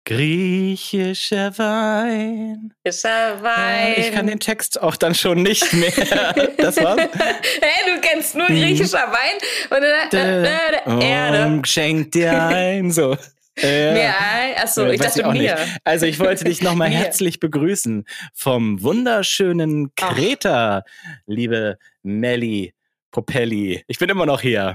Griechischer Wein. Griechischer Wein. Ich kann den Text auch dann schon nicht mehr. Das war's. Hey, du kennst nur griechischer Wein und dann Erde. Schenk dir ein, so. Mir ein? Achso, ich dachte auch mir. Nicht. Also ich wollte dich nochmal herzlich begrüßen vom wunderschönen Kreta, liebe Melli Popelli. Ich bin immer noch hier.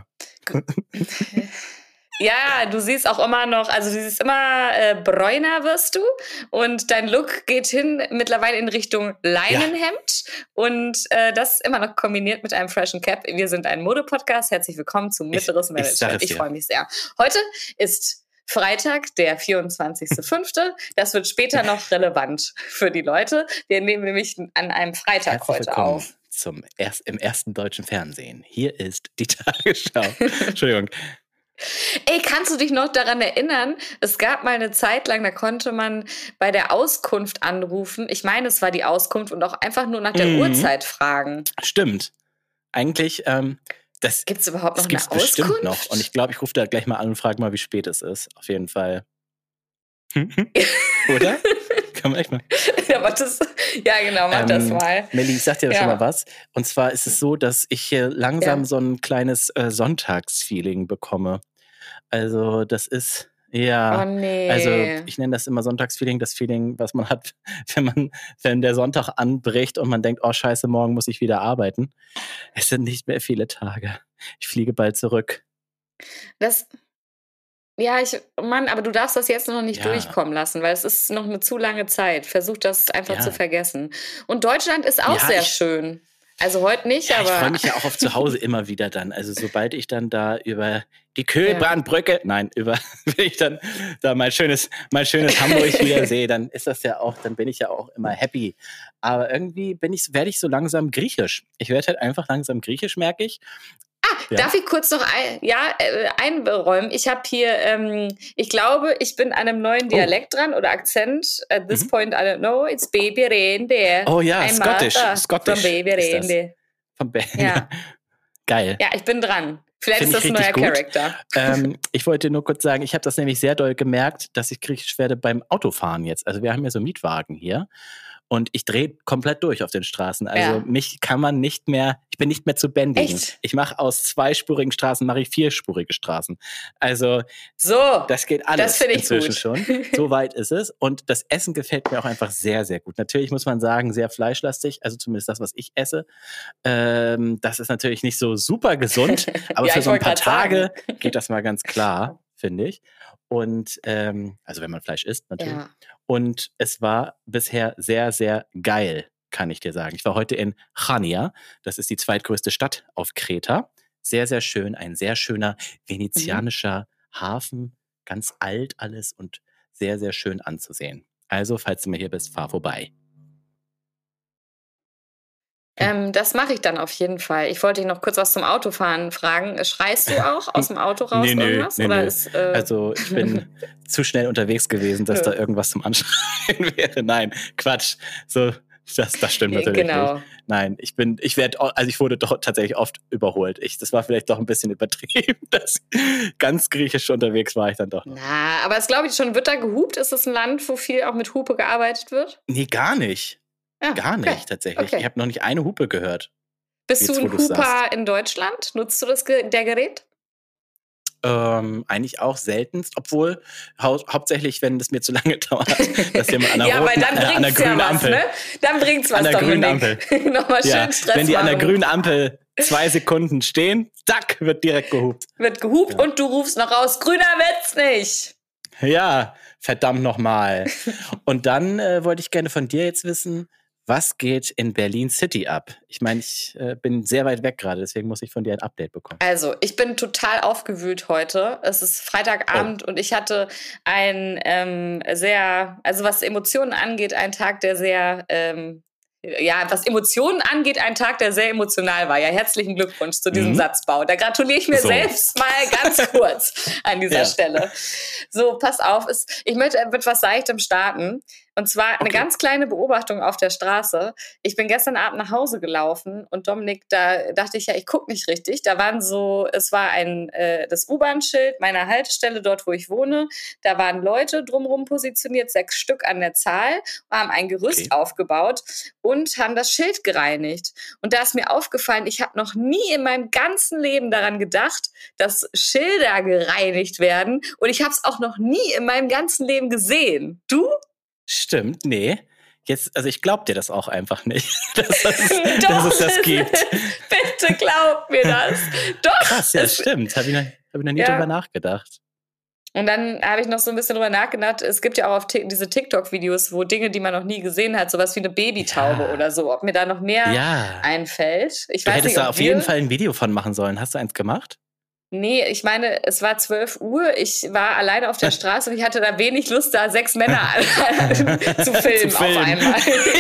Ja, du siehst auch immer noch, also du siehst immer bräuner wirst du und dein Look geht mittlerweile in Richtung Leinenhemd und das immer noch kombiniert mit einem freshen Cap. Wir sind ein Modepodcast. Herzlich willkommen zum Mittleres Management. Ich freue mich sehr. Heute ist Freitag, der 24.05. Das wird später noch relevant für die Leute. Wir nehmen nämlich an einem Freitag heute auf. Im ersten deutschen Fernsehen. Hier ist die Tagesschau. Entschuldigung. Ey, kannst du dich noch daran erinnern? Es gab mal eine Zeit lang, da konnte man bei der Auskunft anrufen. Ich meine, es war die Auskunft und auch einfach nur nach der Uhrzeit fragen. Stimmt. Eigentlich, gibt es überhaupt noch eine Auskunft? Bestimmt noch. Und ich glaube, ich rufe da gleich mal an und frage mal, wie spät es ist. Auf jeden Fall. Oder? Kann man echt mal. Ja, genau, mach das mal. Melli, ich sag dir schon mal was. Und zwar ist es so, dass ich hier langsam so ein kleines Sonntagsfeeling bekomme. Also das ist, Oh nee. Also ich nenne das immer Sonntagsfeeling, das Feeling, was man hat, wenn der Sonntag anbricht und man denkt, oh scheiße, morgen muss ich wieder arbeiten. Es sind nicht mehr viele Tage. Ich fliege bald zurück. Aber du darfst das jetzt noch nicht durchkommen lassen, weil es ist noch eine zu lange Zeit. Versuch das einfach zu vergessen. Und Deutschland ist auch sehr schön. Also heute nicht, aber... Ich freue mich ja auch auf zu Hause immer wieder dann. Also sobald ich dann da über die Kühlbahnbrücke, wenn ich dann da mal schönes Hamburg wieder sehe, dann ist das ja auch, dann bin ich ja auch immer happy. Aber irgendwie werde ich so langsam griechisch. Ich werde halt einfach langsam griechisch, merke ich. Darf ich kurz noch einräumen? Ich habe hier, ich glaube, ich bin an einem neuen Dialekt dran oder Akzent. At this point, I don't know. It's Baby Rende. Oh ja, Scottish. From Baby Rende. Ja. Geil. Ja, ich bin dran. Vielleicht ist das ein neuer Charakter. Ich wollte nur kurz sagen, ich habe das nämlich sehr doll gemerkt, dass ich griechisch werde beim Autofahren jetzt. Also wir haben ja so Mietwagen hier. Und ich drehe komplett durch auf den Straßen. Also mich kann man nicht mehr, ich bin nicht mehr zu bändigen. Echt? Ich mache aus zweispurigen Straßen, mache ich vierspurige Straßen. Also das geht alles inzwischen schon. So weit ist es. Und das Essen gefällt mir auch einfach sehr, sehr gut. Natürlich muss man sagen, sehr fleischlastig, also zumindest das, was ich esse. Das ist natürlich nicht so super gesund, aber für so ein paar Tage geht das mal ganz klar, finde ich. Und also wenn man Fleisch isst, natürlich. Ja. Und es war bisher sehr, sehr geil, kann ich dir sagen. Ich war heute in Chania. Das ist die zweitgrößte Stadt auf Kreta. Sehr, sehr schön. Ein sehr schöner venezianischer Hafen. Ganz alt alles und sehr, sehr schön anzusehen. Also, falls du mal hier bist, fahr vorbei. Das mache ich dann auf jeden Fall. Ich wollte dich noch kurz was zum Autofahren fragen. Schreist du auch aus dem Auto raus irgendwas? Nee. Also ich bin zu schnell unterwegs gewesen, dass da irgendwas zum Anschreien wäre. Nein, Quatsch. So, das stimmt natürlich nicht. Nein, ich wurde doch tatsächlich oft überholt. Das war vielleicht doch ein bisschen übertrieben. Ganz griechisch unterwegs war ich dann doch noch. Na, aber es glaube ich schon, wird da gehupt? Ist es ein Land, wo viel auch mit Hupe gearbeitet wird? Nee, gar nicht. Gar nicht, tatsächlich. Okay. Ich habe noch nicht eine Hupe gehört. Bist du ein Huper in Deutschland? Nutzt du der Gerät? Eigentlich auch seltenst, obwohl hauptsächlich, wenn es mir zu lange dauert, dass jemand an der roten, an der grünen Ampel. Ne? Dann bringt's was, an der grünen Ampel. Nochmal schön Stress wenn die an der grünen Ampel 2 Sekunden stehen, zack, wird direkt gehupt. Und du rufst noch raus, grüner wird's nicht. Ja, verdammt nochmal. Und dann wollte ich gerne von dir jetzt wissen, was geht in Berlin City ab? Ich meine, ich bin sehr weit weg gerade, deswegen muss ich von dir ein Update bekommen. Also, ich bin total aufgewühlt heute. Es ist Freitagabend und ich hatte was Emotionen angeht, einen Tag, der sehr, was Emotionen angeht, ein Tag, der sehr emotional war. Ja, herzlichen Glückwunsch zu diesem Satzbau. Da gratuliere ich mir selbst mal ganz kurz an dieser Stelle. So, pass auf. Ich möchte mit was Seichtem starten. Und zwar eine ganz kleine Beobachtung auf der Straße. Ich bin gestern Abend nach Hause gelaufen und Dominik, da dachte ich ja, ich gucke nicht richtig. Da waren es war das U-Bahn-Schild meiner Haltestelle dort, wo ich wohne. Da waren Leute drumherum positioniert, 6 Stück an der Zahl, haben ein Gerüst aufgebaut und haben das Schild gereinigt. Und da ist mir aufgefallen, ich habe noch nie in meinem ganzen Leben daran gedacht, dass Schilder gereinigt werden. Und ich habe es auch noch nie in meinem ganzen Leben gesehen. Du? Stimmt, nee. Also ich glaub dir das auch einfach nicht, dass es das gibt. Bitte glaub mir das. Doch. Krass, ja, stimmt. Hab ich noch nie drüber nachgedacht. Und dann habe ich noch so ein bisschen drüber nachgedacht, es gibt ja auch auf diese TikTok-Videos, wo Dinge, die man noch nie gesehen hat, sowas wie eine Babytaube oder so, ob mir da noch mehr einfällt. Du hättest da auf jeden Fall ein Video von machen sollen. Hast du eins gemacht? Nee, ich meine, es war 12 Uhr, ich war alleine auf der Straße und ich hatte da wenig Lust, da 6 Männer zu filmen auf einmal.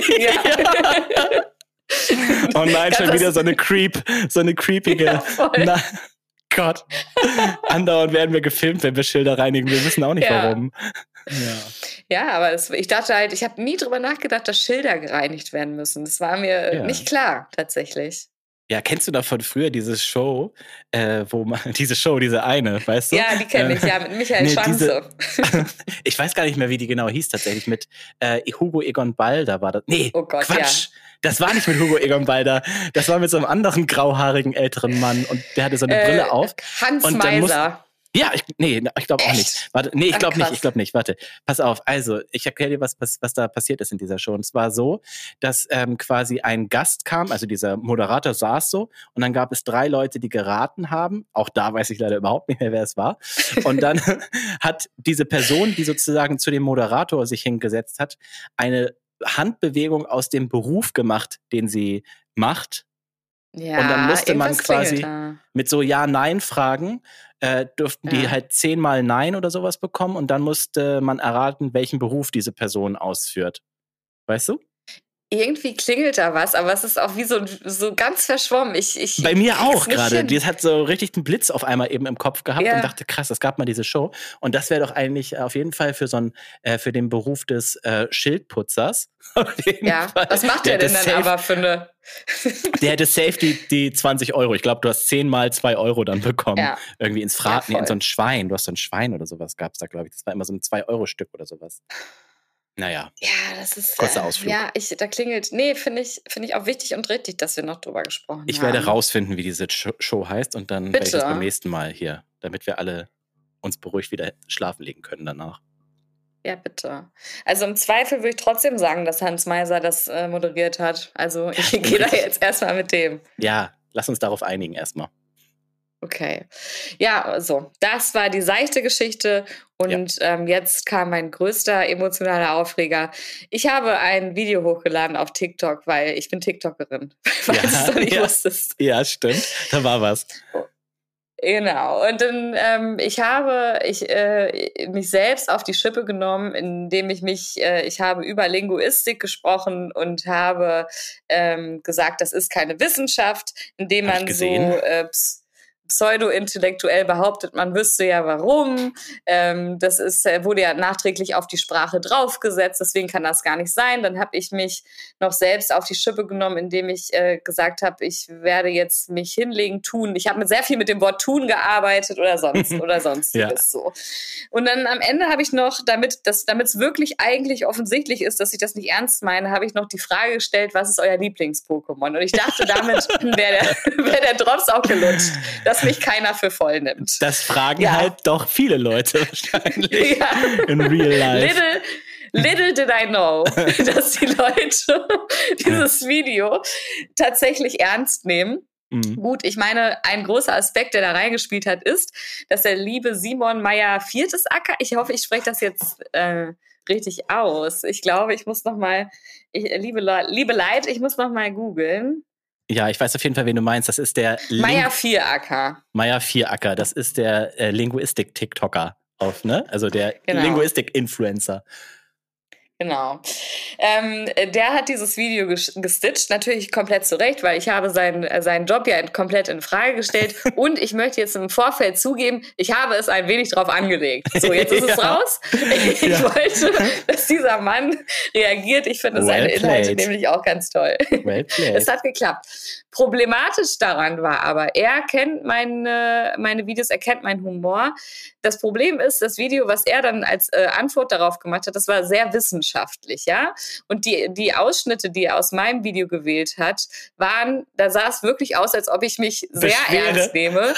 Oh nein, schon wieder so eine creepige... Gott. Andauernd werden wir gefilmt, wenn wir Schilder reinigen. Wir wissen auch nicht, warum. Ja, aber ich dachte halt, ich habe nie drüber nachgedacht, dass Schilder gereinigt werden müssen. Das war mir nicht klar, tatsächlich. Ja, kennst du da von früher diese Show, diese eine, weißt du? Ja, die kenne ich, mit Michael Schanze. Ich weiß gar nicht mehr, wie die genau hieß tatsächlich, mit Hugo Egon Balder war das. Nee, oh Gott, Quatsch. Ja. Das war nicht mit Hugo Egon Balder, das war mit so einem anderen grauhaarigen älteren Mann und der hatte so eine Brille auf. Hans Meiser. Ja, ich glaube auch nicht. Warte, nee, ich glaube nicht. Warte, pass auf. Also, ich erkläre dir, was da passiert ist in dieser Show. Und es war so, dass quasi ein Gast kam, also dieser Moderator saß so und dann gab es 3 Leute, die geraten haben. Auch da weiß ich leider überhaupt nicht mehr, wer es war. Und dann hat diese Person, die sozusagen zu dem Moderator sich hingesetzt hat, eine Handbewegung aus dem Beruf gemacht, den sie macht. Ja, und dann musste man quasi mit so Ja-Nein-Fragen durften die halt 10-mal Nein oder sowas bekommen und dann musste man erraten, welchen Beruf diese Person ausführt. Weißt du? Irgendwie klingelt da was, aber es ist auch wie so ganz verschwommen. Bei mir auch gerade. Die hat so richtig einen Blitz auf einmal eben im Kopf gehabt und dachte, krass, es gab mal diese Show. Und das wäre doch eigentlich auf jeden Fall für für den Beruf des Schildputzers. Ja, Fall. Was macht der denn dann aber für eine... Der hätte safe die 20 Euro. Ich glaube, du hast 10-mal 2 Euro dann bekommen. Ja. Irgendwie in so ein Schwein. Du hast so ein Schwein oder sowas gab es da, glaube ich. Das war immer so ein 2-Euro-Stück oder sowas. Naja. Ja, das ist. Kurzer Ausflug. Ja, da klingelt. Nee, finde ich auch wichtig und richtig, dass wir noch drüber gesprochen haben. Ich werde rausfinden, wie diese Show heißt und dann werde ich das beim nächsten Mal hier, damit wir alle uns beruhigt wieder schlafen legen können danach. Ja, bitte. Also im Zweifel würde ich trotzdem sagen, dass Hans Meiser das moderiert hat. Also ich gehe da jetzt erstmal mit dem. Ja, lass uns darauf einigen erstmal. Okay. Ja, so. Das war die seichte Geschichte und jetzt kam mein größter emotionaler Aufreger. Ich habe ein Video hochgeladen auf TikTok, weil ich bin TikTokerin. Falls du nicht wusstest. Ja, stimmt. Da war was. Genau. Und dann ich habe mich selbst auf die Schippe genommen, indem ich habe über Linguistik gesprochen und habe gesagt, das ist keine Wissenschaft, indem man so pseudo-intellektuell behauptet, man wüsste ja warum. Das wurde ja nachträglich auf die Sprache draufgesetzt, deswegen kann das gar nicht sein. Dann habe ich mich noch selbst auf die Schippe genommen, indem ich gesagt habe, ich werde jetzt mich hinlegen, tun. Ich habe sehr viel mit dem Wort tun gearbeitet oder sonstiges so. Und dann am Ende habe ich noch, damit es wirklich eigentlich offensichtlich ist, dass ich das nicht ernst meine, habe ich noch die Frage gestellt, was ist euer Lieblings-Pokémon? Und ich dachte, damit wäre der Drops auch gelutscht. Dass mich keiner für voll nimmt. Das fragen halt doch viele Leute wahrscheinlich in real life. Little did I know, dass die Leute dieses Video tatsächlich ernst nehmen. Mhm. Gut, ich meine, ein großer Aspekt, der da reingespielt hat, ist, dass der liebe Simon Meyer Viertesacker, ich hoffe, ich spreche das jetzt richtig aus. Ich glaube, ich muss noch mal, liebe Leute, ich muss noch mal googeln. Ja, ich weiß auf jeden Fall, wen du meinst. Das ist der Meyer Vieracker. Meyer Vieracker, das ist der Linguistik-TikToker also der Linguistik-Influencer. Genau. Der hat dieses Video gestitcht, natürlich komplett zurecht, weil ich habe seinen Job ja komplett in Frage gestellt und ich möchte jetzt im Vorfeld zugeben, ich habe es ein wenig drauf angelegt. So, jetzt ist es raus. Ich wollte, dass dieser Mann reagiert. Ich finde seine Inhalte nämlich auch ganz toll. Es hat geklappt. Problematisch daran war aber, er kennt meine Videos, er kennt meinen Humor. Das Problem ist, das Video, was er dann als Antwort darauf gemacht hat, das war sehr wissenschaftlich, ja. Und die Ausschnitte, die er aus meinem Video gewählt hat, da sah es wirklich aus, als ob ich mich sehr ernst nehme.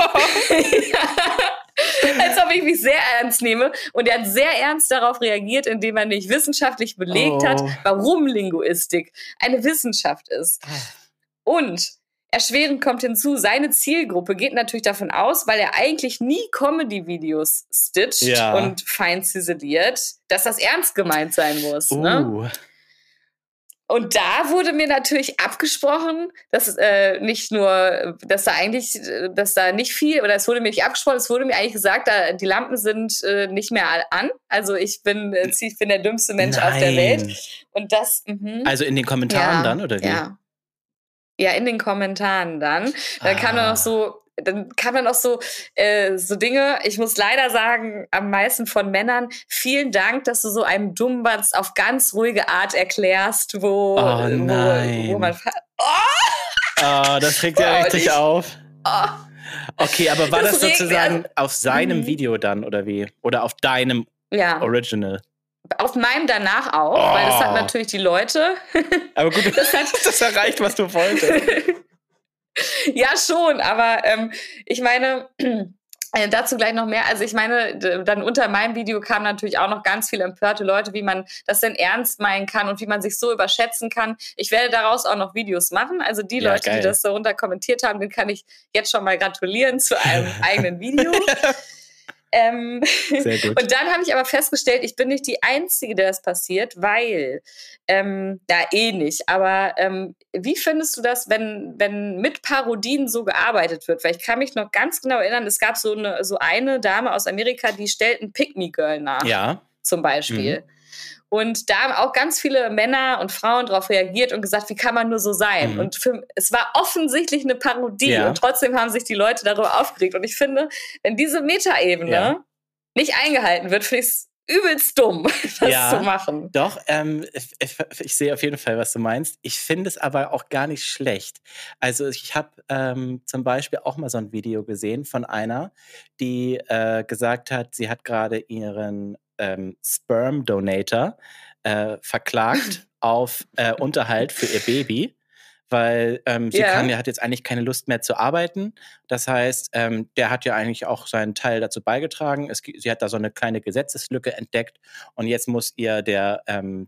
Als ob ich mich sehr ernst nehme. Und er hat sehr ernst darauf reagiert, indem er nicht wissenschaftlich belegt hat, warum Linguistik eine Wissenschaft ist. Und erschwerend kommt hinzu, seine Zielgruppe geht natürlich davon aus, weil er eigentlich nie Comedy-Videos stitcht und fein ziseliert, dass das ernst gemeint sein muss. Ne? Und da wurde mir natürlich abgesprochen, dass nicht nur, dass da nicht viel, oder es wurde mir nicht abgesprochen, es wurde mir eigentlich gesagt, die Lampen sind nicht mehr an. Also ich bin der dümmste Mensch auf der Welt. Und das. Also in den Kommentaren dann, oder wie? Ja, in den Kommentaren dann. Dann kam dann noch so Dinge, ich muss leider sagen, am meisten von Männern, vielen Dank, dass du so einem Dummbatz auf ganz ruhige Art erklärst, wo man... das regt ja richtig auf. Okay, aber war das sozusagen auf seinem Video dann, oder wie? Oder auf deinem Original? Auf meinem danach auch, weil das hat natürlich die Leute... Aber gut, das erreicht, was du wolltest. Ja, schon, aber ich meine, dazu gleich noch mehr. Also ich meine, dann unter meinem Video kamen natürlich auch noch ganz viele empörte Leute, wie man das denn ernst meinen kann und wie man sich so überschätzen kann. Ich werde daraus auch noch Videos machen. Also die Leute, geil, die das darunter kommentiert haben, denen kann ich jetzt schon mal gratulieren zu einem eigenen Video. Sehr gut. Und dann habe ich aber festgestellt, ich bin nicht die Einzige, der das passiert, weil, nicht, aber wie findest du das, wenn mit Parodien so gearbeitet wird? Weil ich kann mich noch ganz genau erinnern, es gab so eine Dame aus Amerika, die stellt ein Pick-Me-Girl nach, zum Beispiel. Und da haben auch ganz viele Männer und Frauen darauf reagiert und gesagt, wie kann man nur so sein? Und es war offensichtlich eine Parodie und trotzdem haben sich die Leute darüber aufgeregt. Und ich finde, wenn diese Metaebene nicht eingehalten wird, finde ich es übelst dumm, das zu machen. Doch, ich sehe auf jeden Fall, was du meinst. Ich finde es aber auch gar nicht schlecht. Also ich habe zum Beispiel auch mal so ein Video gesehen von einer, die gesagt hat, sie hat gerade ihren Sperm Donator verklagt auf Unterhalt für ihr Baby, weil sie hat jetzt eigentlich keine Lust mehr zu arbeiten. Das heißt, der hat ja eigentlich auch seinen Teil dazu beigetragen. Sie hat da so eine kleine Gesetzeslücke entdeckt und jetzt muss ihr der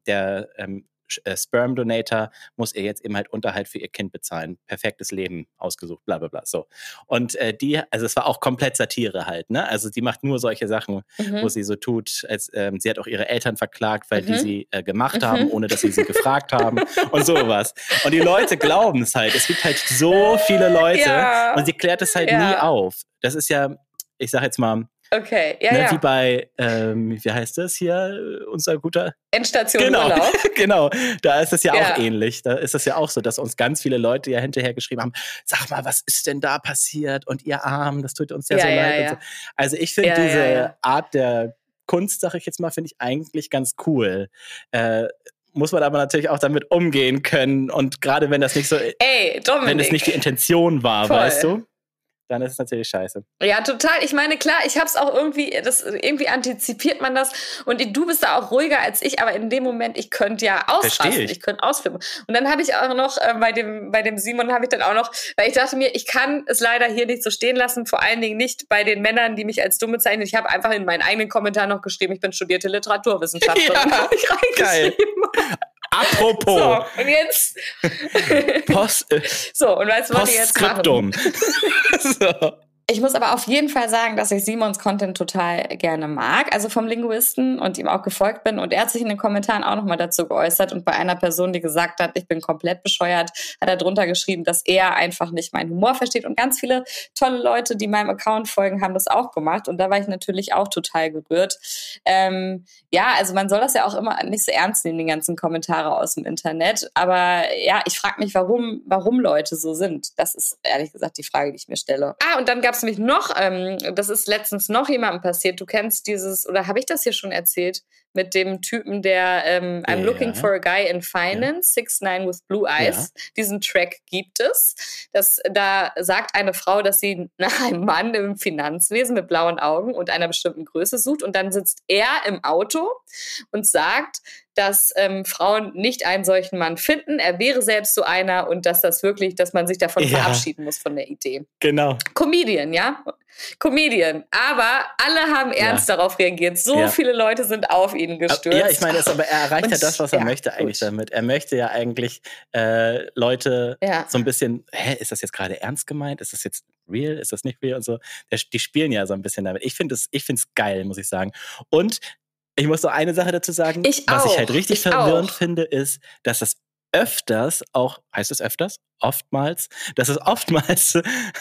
Sperm Donator muss ihr jetzt eben halt Unterhalt für ihr Kind bezahlen. Perfektes Leben ausgesucht, bla bla bla. So. Und also es war auch komplett Satire halt, ne? Also die macht nur solche Sachen, wo sie so tut, als sie hat auch ihre Eltern verklagt, weil die sie gemacht haben, ohne dass sie gefragt haben und sowas. Und die Leute glauben es halt. Es gibt halt so viele Leute und sie klärt es halt nie auf. Das ist ja, ich sag jetzt mal, okay, wie bei, wie heißt das hier, unser guter... Endstation Urlaub. Genau, da ist es ja auch ähnlich. Da ist es ja auch so, dass uns ganz viele Leute ja hinterher geschrieben haben, sag mal, was ist denn da passiert? Und ihr Armen, das tut uns ja so leid. Und so. Also ich finde diese Art der Kunst, sag ich jetzt mal, finde ich eigentlich ganz cool. Muss man aber natürlich auch damit umgehen können. Und gerade wenn das nicht so... wenn es nicht die Intention war, weißt du? Dann ist es natürlich scheiße. Ja, total. Ich meine, klar, ich habe es auch irgendwie antizipiert man das und du bist da auch ruhiger als ich, aber in dem Moment, ich könnte ja ausrasten, ich könnte ausflippen. Und dann habe ich auch noch, bei dem Simon habe ich dann auch noch, weil ich dachte mir, ich kann es leider hier nicht so stehen lassen, vor allen Dingen nicht bei den Männern, die mich als dumm bezeichnen. Ich habe einfach in meinen eigenen Kommentar noch geschrieben, ich bin studierte Literaturwissenschaftlerin. Ja, geil. Apropos. So, und jetzt. Und was wollt ihr jetzt machen? So. Ich muss aber auf jeden Fall sagen, dass ich Simons Content total gerne mag, also vom Linguisten, und ihm auch gefolgt bin. Und er hat sich in den Kommentaren auch nochmal dazu geäußert. Und bei einer Person, die gesagt hat, ich bin komplett bescheuert, hat er drunter geschrieben, dass er einfach nicht meinen Humor versteht. Und ganz viele tolle Leute, die meinem Account folgen, haben das auch gemacht. Und da war ich natürlich auch total gerührt. Ja, also man soll das ja auch immer nicht so ernst nehmen, die ganzen Kommentare aus dem Internet. Aber ja, ich frage mich, warum Leute so sind. Das ist ehrlich gesagt die Frage, die ich mir stelle. Und dann gab es nämlich noch, das ist letztens noch jemandem passiert, du kennst dieses, oder habe ich das hier schon erzählt, mit dem Typen, der I'm looking for a guy in finance, 6ix9ine with blue eyes. Ja. Diesen Track gibt es. Da sagt eine Frau, dass sie nach einem Mann im Finanzwesen mit blauen Augen und einer bestimmten Größe sucht. Und dann sitzt er im Auto und sagt, dass Frauen nicht einen solchen Mann finden. Er wäre selbst so einer und dass man sich davon verabschieden muss von der Idee. Genau. Comedian, ja? Comedian. Aber alle haben ernst darauf reagiert. So viele Leute sind auf ihn gestürzt. Ja, ich meine, aber er erreicht ja das, was er möchte eigentlich damit. Er möchte ja eigentlich Leute so ein bisschen, ist das jetzt gerade ernst gemeint? Ist das jetzt real? Ist das nicht real? Und so. Die spielen ja so ein bisschen damit. Ich finde es geil, muss ich sagen. Und ich muss noch eine Sache dazu sagen. Was ich halt richtig verwirrend finde, ist, dass es öfters auch, heißt es öfters? Oftmals? Dass es oftmals...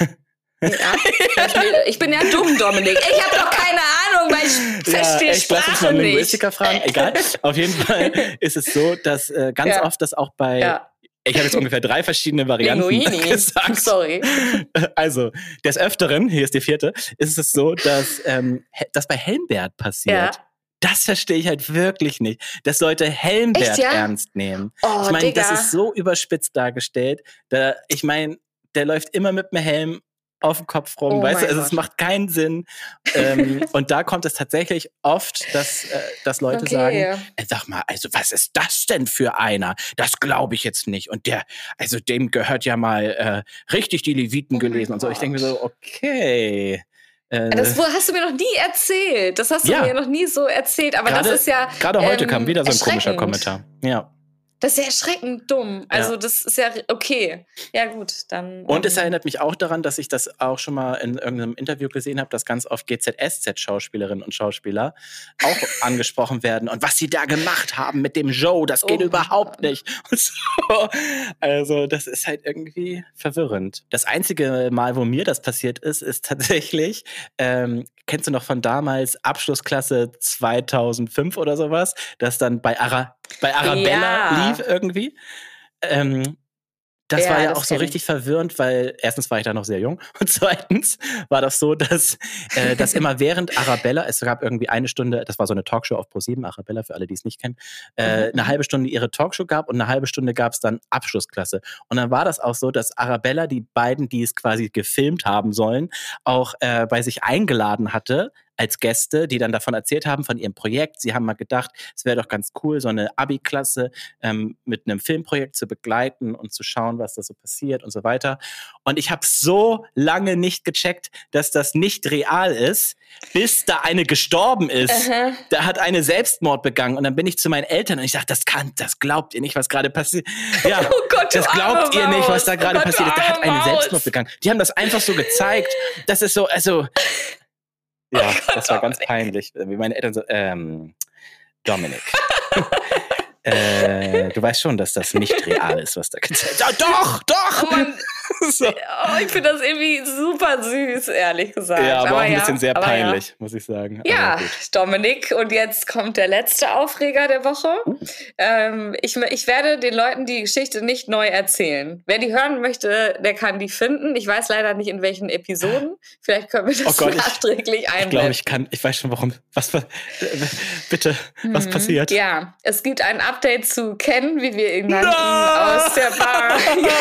Ja, ich bin ja dumm, Dominik. Ich habe doch keine Ahnung, weil ich verstehe Sprache lass uns mal einen Linguistiker fragen. Egal. Auf jeden Fall ist es so, dass ganz oft das auch bei... Ich habe jetzt ungefähr 3 verschiedene Varianten gesagt. Sorry. Also, des Öfteren, hier ist die 4., ist es so, dass das bei Helmbert passiert. Ja. Das verstehe ich halt wirklich nicht, dass Leute Helmbert ernst nehmen. Ich meine, das ist so überspitzt dargestellt. Ich meine, der läuft immer mit dem Helm auf dem Kopf rum, weißt du, also es macht keinen Sinn. Und da kommt es tatsächlich oft, dass Leute sagen, sag mal, also was ist das denn für einer? Das glaube ich jetzt nicht. Und dem gehört ja mal richtig die Leviten gelesen und so. Ich denke mir so, okay. Das hast du mir noch nie erzählt. Das hast du mir noch nie so erzählt. Aber das ist ja gerade heute kam wieder so ein komischer Kommentar. Ja. Das ist ja erschreckend dumm. Also das ist ja okay. Ja gut, dann... Und es erinnert mich auch daran, dass ich das auch schon mal in irgendeinem Interview gesehen habe, dass ganz oft GZSZ-Schauspielerinnen und Schauspieler auch angesprochen werden. Und was sie da gemacht haben mit dem Joe, das geht überhaupt nicht. Und so. Also das ist halt irgendwie verwirrend. Das einzige Mal, wo mir das passiert ist tatsächlich, kennst du noch von damals Abschlussklasse 2005 oder sowas, dass dann bei Arabella lief irgendwie. Das war ja auch so richtig verwirrend, weil erstens war ich da noch sehr jung und zweitens war das so, dass immer während Arabella, es gab irgendwie eine Stunde, das war so eine Talkshow auf ProSieben, Arabella, für alle, die es nicht kennen, eine halbe Stunde ihre Talkshow gab und eine halbe Stunde gab es dann Abschlussklasse. Und dann war das auch so, dass Arabella die beiden, die es quasi gefilmt haben sollen, auch bei sich eingeladen hatte, als Gäste, die dann davon erzählt haben, von ihrem Projekt. Sie haben mal gedacht, es wäre doch ganz cool, so eine Abi-Klasse mit einem Filmprojekt zu begleiten und zu schauen, was da so passiert und so weiter. Und ich habe so lange nicht gecheckt, dass das nicht real ist, bis da eine gestorben ist. Da hat eine Selbstmord begangen und dann bin ich zu meinen Eltern und ich dachte, das glaubt ihr nicht, was gerade passiert. Ja, oh Gott, das glaubt ihr nicht, was da gerade passiert ist. Da hat eine Selbstmord begangen. Die haben das einfach so gezeigt. Das ist so, also... Ja, das war ganz peinlich. Wie meine Eltern so, Dominik. Du weißt schon, dass das nicht real ist, was da gezeigt wird. Doch! Oh Mann. So. Ich finde das irgendwie super süß, ehrlich gesagt. Ja, aber auch ein bisschen sehr peinlich, muss ich sagen. Ja, Dominik, und jetzt kommt der letzte Aufreger der Woche. Ich werde den Leuten die Geschichte nicht neu erzählen. Wer die hören möchte, der kann die finden. Ich weiß leider nicht, in welchen Episoden. Vielleicht können wir das nachträglich einblenden. Ich weiß schon, warum. Bitte, was passiert? Ja, es gibt ein Update zu Ken, wie wir ihn nannten, aus der Bar.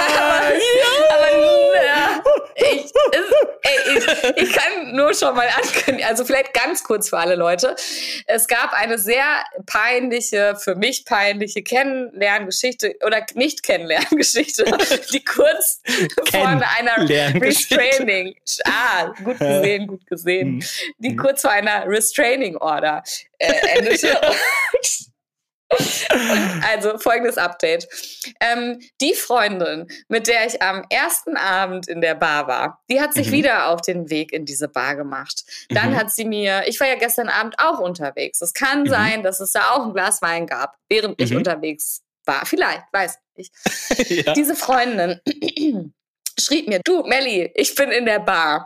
Ich kann nur schon mal ankündigen, also vielleicht ganz kurz für alle Leute. Es gab eine sehr peinliche, für mich peinliche Kennenlerngeschichte oder Nicht-Kennenlerngeschichte, die kurz vor einer Restraining, gut gesehen, die kurz vor einer Restraining Order endete. Und also folgendes Update. Die Freundin, mit der ich am ersten Abend in der Bar war, die hat sich wieder auf den Weg in diese Bar gemacht. Dann hat sie mir, ich war ja gestern Abend auch unterwegs. Es kann sein, dass es da auch ein Glas Wein gab, während ich unterwegs war. Vielleicht, weiß ich nicht. Ja. Diese Freundin schrieb mir, du Melli, ich bin in der Bar.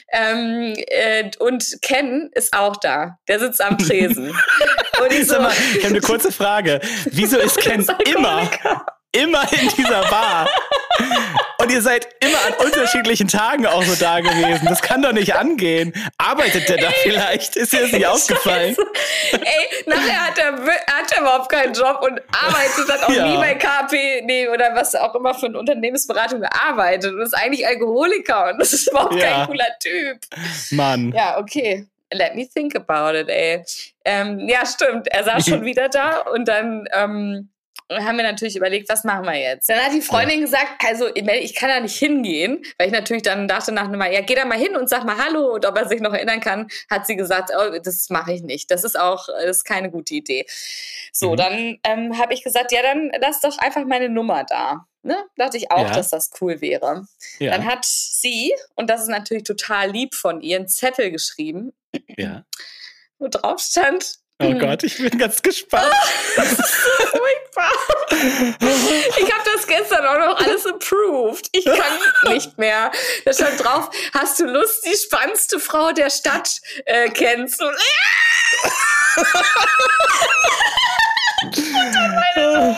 Und Ken ist auch da. Der sitzt am Tresen. Und ich so, sag mal, ich habe eine kurze Frage. Wieso ist Ken immer in dieser Bar? Und ihr seid immer an unterschiedlichen Tagen auch so da gewesen. Das kann doch nicht angehen. Arbeitet der da vielleicht? Ist dir das nicht aufgefallen? Ey, nachher hat er überhaupt keinen Job und arbeitet dann auch nie bei KP oder was auch immer für eine Unternehmensberatung gearbeitet und ist eigentlich Alkoholiker und das ist überhaupt kein cooler Typ. Mann. Ja, okay. Let me think about it, ey. Ja, stimmt. Er saß schon wieder da und dann haben wir natürlich überlegt, was machen wir jetzt? Dann hat die Freundin gesagt, also ich kann da nicht hingehen, weil ich natürlich dann dachte nach einem Mal, ja, geh da mal hin und sag mal Hallo und ob er sich noch erinnern kann, hat sie gesagt, oh, das mache ich nicht. Das ist keine gute Idee. So, dann habe ich gesagt, ja, dann lass doch einfach meine Nummer da. Ne? Dachte ich auch, dass das cool wäre. Ja. Dann hat sie, und das ist natürlich total lieb von ihr, einen Zettel geschrieben, wo drauf stand, oh Gott, ich bin ganz gespannt. Das ist so furchtbar. Ich habe das gestern auch noch alles approved. Ich kann nicht mehr. Da stand drauf, hast du Lust, die spannendste Frau der Stadt kennenzulernen? Und dann meine Nummer.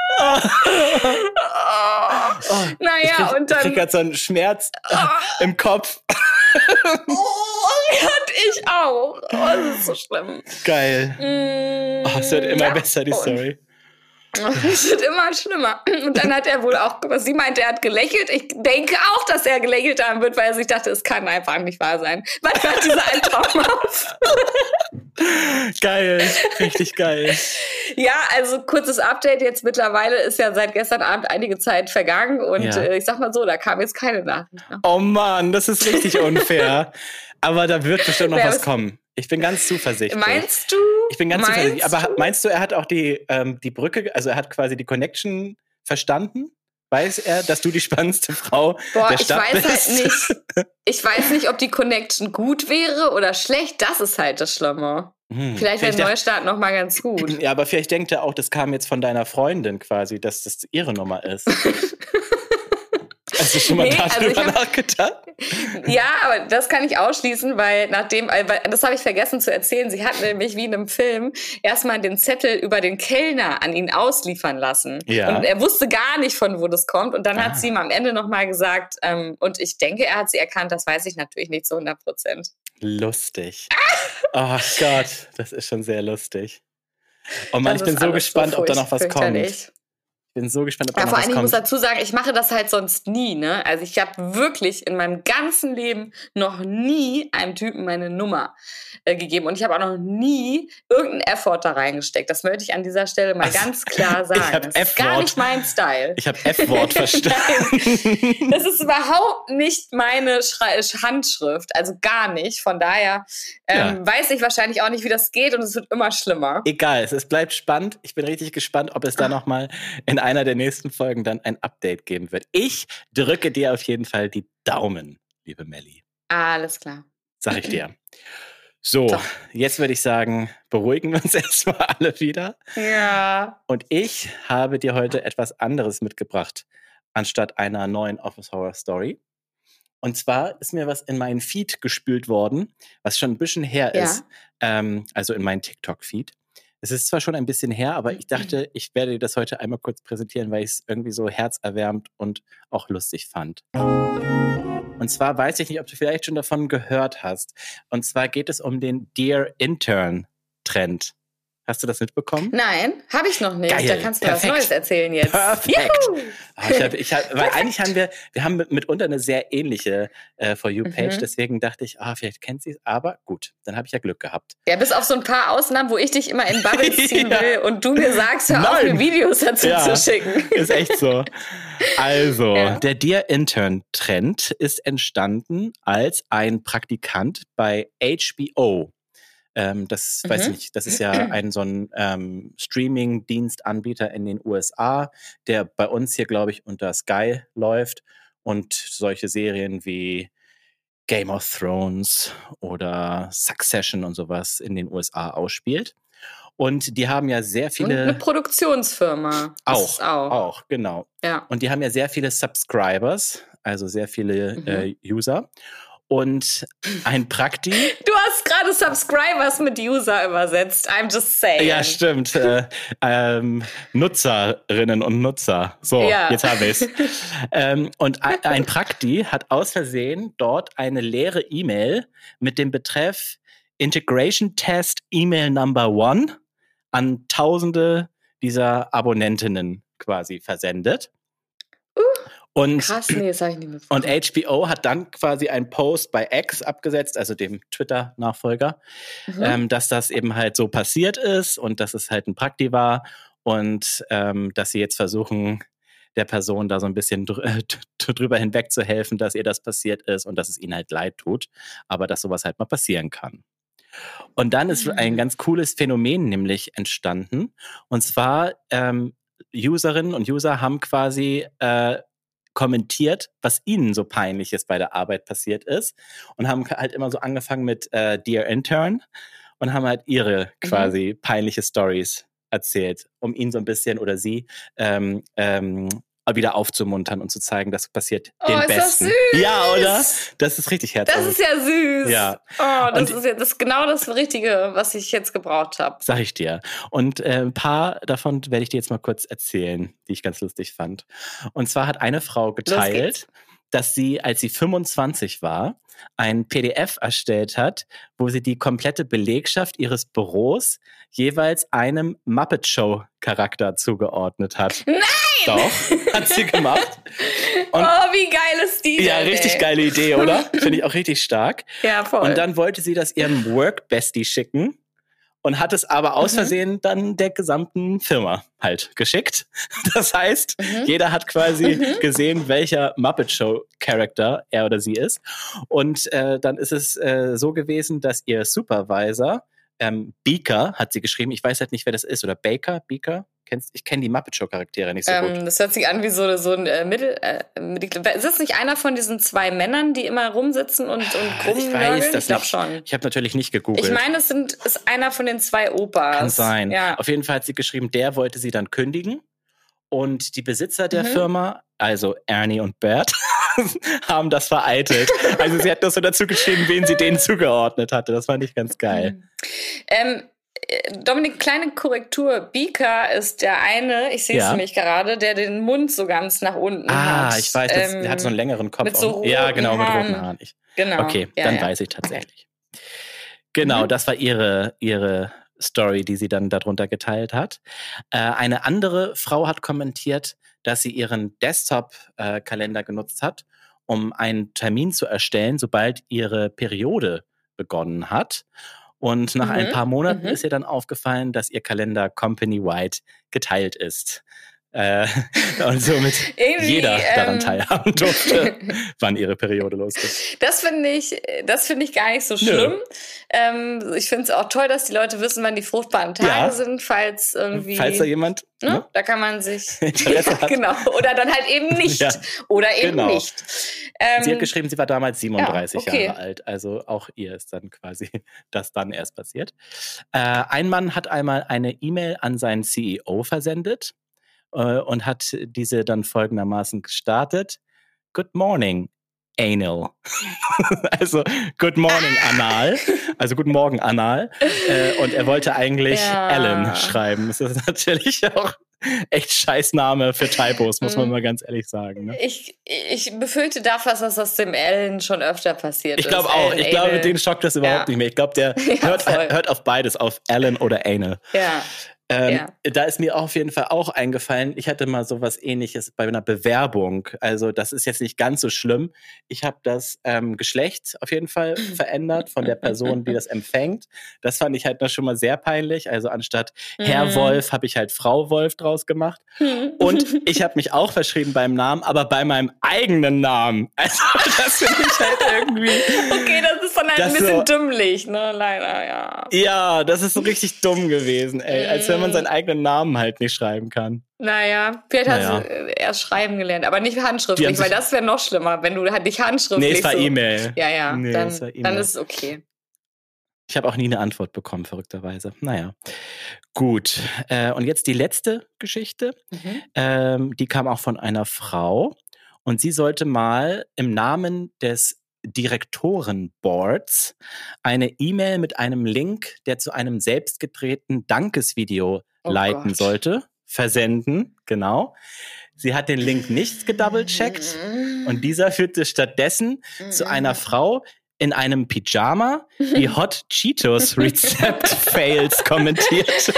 Naja, und dann... Ich krieg grad so einen Schmerz im Kopf. Hatte ich auch. Oh, das ist so schlimm. Geil. Es wird immer besser, die Story. Es wird immer schlimmer. Und dann hat er wohl auch, sie meinte, er hat gelächelt. Ich denke auch, dass er gelächelt haben wird, weil er sich dachte, es kann einfach nicht wahr sein. Manchmal hat dieser ein Traum auf. Geil, richtig geil. Ja, also kurzes Update. Jetzt mittlerweile ist ja seit gestern Abend einige Zeit vergangen und ich sag mal so, da kam jetzt keine Nachricht. Ne? Oh Mann, das ist richtig unfair. Aber da wird bestimmt noch was kommen. Ich bin ganz zuversichtlich. Meinst du? Ich bin ganz zuversichtlich. Aber meinst du, er hat auch die Brücke, also er hat quasi die Connection verstanden? Weiß er, dass du die spannendste Frau der Stadt bist? Halt nicht. Ich weiß nicht, ob die Connection gut wäre oder schlecht. Das ist halt das Schlimme. Vielleicht wäre Neustart noch mal ganz gut. Ja, aber vielleicht denkt er auch, das kam jetzt von deiner Freundin quasi, dass das ihre Nummer ist. Hast du schon mal darüber nachgedacht? Ja, aber das kann ich ausschließen, weil das habe ich vergessen zu erzählen, sie hat nämlich wie in einem Film erstmal den Zettel über den Kellner an ihn ausliefern lassen. Ja. Und er wusste gar nicht, von wo das kommt. Und dann hat sie ihm am Ende nochmal gesagt, und ich denke, er hat sie erkannt, das weiß ich natürlich nicht zu 100%. Lustig. Oh Gott, das ist schon sehr lustig. Und ich bin so gespannt, ob da noch was kommt. Ich bin so gespannt, ob da noch was kommt. Vor allem, ich muss dazu sagen, ich mache das halt sonst nie, ne? Also ich habe wirklich in meinem ganzen Leben noch nie einem Typen meine Nummer gegeben. Und ich habe auch noch nie irgendeinen Effort da reingesteckt. Das möchte ich an dieser Stelle mal ganz klar sagen. Das ist gar nicht mein Style. Ich habe F-Wort verstanden. Das ist überhaupt nicht meine Handschrift. Also gar nicht. Von daher weiß ich wahrscheinlich auch nicht, wie das geht. Und es wird immer schlimmer. Egal, es bleibt spannend. Ich bin richtig gespannt, ob es da noch mal in einer der nächsten Folgen dann ein Update geben wird. Ich drücke dir auf jeden Fall die Daumen, liebe Melli. Alles klar. Sag ich dir. So, jetzt würde ich sagen, beruhigen wir uns erstmal alle wieder. Ja. Und ich habe dir heute etwas anderes mitgebracht, anstatt einer neuen Office Horror Story. Und zwar ist mir was in meinen Feed gespült worden, was schon ein bisschen her ist. Also in meinen TikTok-Feed. Es ist zwar schon ein bisschen her, aber ich dachte, ich werde dir das heute einmal kurz präsentieren, weil ich es irgendwie so herzerwärmend und auch lustig fand. Und zwar weiß ich nicht, ob du vielleicht schon davon gehört hast. Und zwar geht es um den Dear Intern Trend. Hast du das mitbekommen? Nein, habe ich noch nicht. Geil, da kannst du mir was Neues erzählen jetzt. Perfekt. Weil eigentlich haben wir mitunter eine sehr ähnliche For You-Page, deswegen dachte ich, vielleicht kennt sie es, aber gut, dann habe ich ja Glück gehabt. Ja, bis auf so ein paar Ausnahmen, wo ich dich immer in Bubbles ziehen will und du mir sagst, hör auf, mir Videos dazu zu schicken. Ist echt so. Also, der Dear Intern Trend ist entstanden, als ein Praktikant bei HBO Das weiß ich nicht, das ist ja so ein Streaming-Dienstanbieter in den USA, der bei uns hier, glaube ich, unter Sky läuft und solche Serien wie Game of Thrones oder Succession und sowas in den USA ausspielt. Und die haben ja sehr viele... Und eine Produktionsfirma. Auch, genau. Ja. Und die haben ja sehr viele Subscribers, also sehr viele User. Und ein Prakti... Du hast gerade Subscribers mit User übersetzt. I'm just saying. Ja, stimmt. Nutzerinnen und Nutzer. So, Jetzt habe ich's. Und ein Prakti hat aus Versehen dort eine leere E-Mail mit dem Betreff Integration Test E-Mail Number 1 an Tausende dieser Abonnentinnen quasi versendet. Und, krass, nee, das habe ich nicht mitbekommen. Und HBO hat dann quasi einen Post bei X abgesetzt, also dem Twitter-Nachfolger, dass das eben halt so passiert ist und dass es halt ein Prakti war und dass sie jetzt versuchen, der Person da so ein bisschen drüber hinweg zu helfen, dass ihr das passiert ist und dass es ihnen halt leid tut, aber dass sowas halt mal passieren kann. Und dann ist ein ganz cooles Phänomen nämlich entstanden. Und zwar Userinnen und User haben quasi kommentiert, was ihnen so Peinliches bei der Arbeit passiert ist. Und haben halt immer so angefangen mit Dear Intern und haben halt ihre quasi peinliche Stories erzählt, um ihn so ein bisschen oder sie wieder aufzumuntern und zu zeigen, das passiert den Besten. Ist das süß. Ja, oder? Das ist richtig herzlich. Das ist ja süß. Ja. Das ist genau das Richtige, was ich jetzt gebraucht habe. Sag ich dir. Und ein paar davon werde ich dir jetzt mal kurz erzählen, die ich ganz lustig fand. Und zwar hat eine Frau geteilt, dass sie, als sie 25 war, ein PDF erstellt hat, wo sie die komplette Belegschaft ihres Büros jeweils einem Muppet-Show-Charakter zugeordnet hat. Nein! Doch, hat sie gemacht. Und wie geil ist die denn? Ja, richtig geile Idee, oder? Finde ich auch richtig stark. Ja, voll. Und dann wollte sie das ihrem Work-Bestie schicken und hat es aber aus Versehen dann der gesamten Firma halt geschickt. Das heißt, jeder hat quasi gesehen, welcher Muppet-Show-Charakter er oder sie ist. Und dann ist es so gewesen, dass ihr Supervisor, Beaker, hat sie geschrieben, ich weiß halt nicht, wer das ist, oder Beaker? Ich kenne die Muppet-Show-Charaktere nicht so gut. Das hört sich an wie so ein ist das nicht einer von diesen zwei Männern, die immer rumsitzen und rumnörgeln? Ich glaube schon. Ich habe natürlich nicht gegoogelt. Ich meine, es ist einer von den zwei Opas. Kann sein. Ja. Auf jeden Fall hat sie geschrieben, der wollte sie dann kündigen. Und die Besitzer der Firma, also Ernie und Bert, haben das vereitelt. Also sie hat das so dazu geschrieben, wen sie denen zugeordnet hatte. Das fand ich ganz geil. Dominik, kleine Korrektur. Beaker ist der eine, ich sehe es nämlich gerade, der den Mund so ganz nach unten hat. Ich weiß, der hat so einen längeren Kopf. Mit so roten Haaren. Genau, mit roten Haaren. Genau. Okay, dann weiß ich tatsächlich. Okay. Genau, das war ihre Story, die sie dann darunter geteilt hat. Eine andere Frau hat kommentiert, dass sie ihren Desktop-Kalender genutzt hat, um einen Termin zu erstellen, sobald ihre Periode begonnen hat. Und nach ein paar Monaten ist ihr dann aufgefallen, dass ihr Kalender company-wide geteilt ist. Und somit jeder daran teilhaben durfte, wann ihre Periode losgeht. Das finde ich gar nicht so schlimm. Ich finde es auch toll, dass die Leute wissen, wann die fruchtbaren Tage sind, falls irgendwie... Falls da jemand... Ne? Da kann man sich... Interesse hat. Genau. Oder dann halt eben nicht. Ja. Oder eben nicht. Sie hat geschrieben, sie war damals 37 Jahre alt. Also auch ihr ist dann quasi das dann erst passiert. Ein Mann hat einmal eine E-Mail an seinen CEO versendet und hat diese dann folgendermaßen gestartet. Good morning, Anal. Also, good morning, Anal. Also, guten Morgen, Anal. Und er wollte eigentlich Alan schreiben. Das ist natürlich auch echt Scheißname für Typos, muss man mal ganz ehrlich sagen. Ne? Ich befürchte dafür, dass das dem Alan schon öfter passiert ist. Ich glaube auch. Ich glaube, den schockt das überhaupt nicht mehr. Ich glaube, der hört auf beides, auf Alan oder Anal. Ja. Da ist mir auf jeden Fall auch eingefallen, ich hatte mal sowas Ähnliches bei einer Bewerbung. Also das ist jetzt nicht ganz so schlimm. Ich habe das Geschlecht auf jeden Fall verändert von der Person, die das empfängt. Das fand ich halt noch schon mal sehr peinlich. Also anstatt Herr Wolf habe ich halt Frau Wolf draus gemacht. Und ich habe mich auch verschrieben beim Namen, aber bei meinem eigenen Namen. Also das finde ich halt irgendwie... Okay, das ist dann halt ein bisschen dümmlich, ne? Leider, ja. Ja, das ist so richtig dumm gewesen, ey. Als wenn man seinen eigenen Namen halt nicht schreiben kann. Naja, vielleicht hat sie erst schreiben gelernt, aber nicht handschriftlich, weil das wäre noch schlimmer, wenn du halt nicht handschriftlich... Nee, es war E-Mail. Ja, nee, dann ist es okay. Ich habe auch nie eine Antwort bekommen, verrückterweise. Naja, gut. Und jetzt die letzte Geschichte. Die kam auch von einer Frau. Und sie sollte mal im Namen des Direktorenboards eine E-Mail mit einem Link, der zu einem selbstgedrehten Dankesvideo leiten sollte, versenden, genau. Sie hat den Link nicht gedoublecheckt und dieser führte stattdessen zu einer Frau in einem Pyjama, die Hot Cheetos Rezept Fails kommentierte.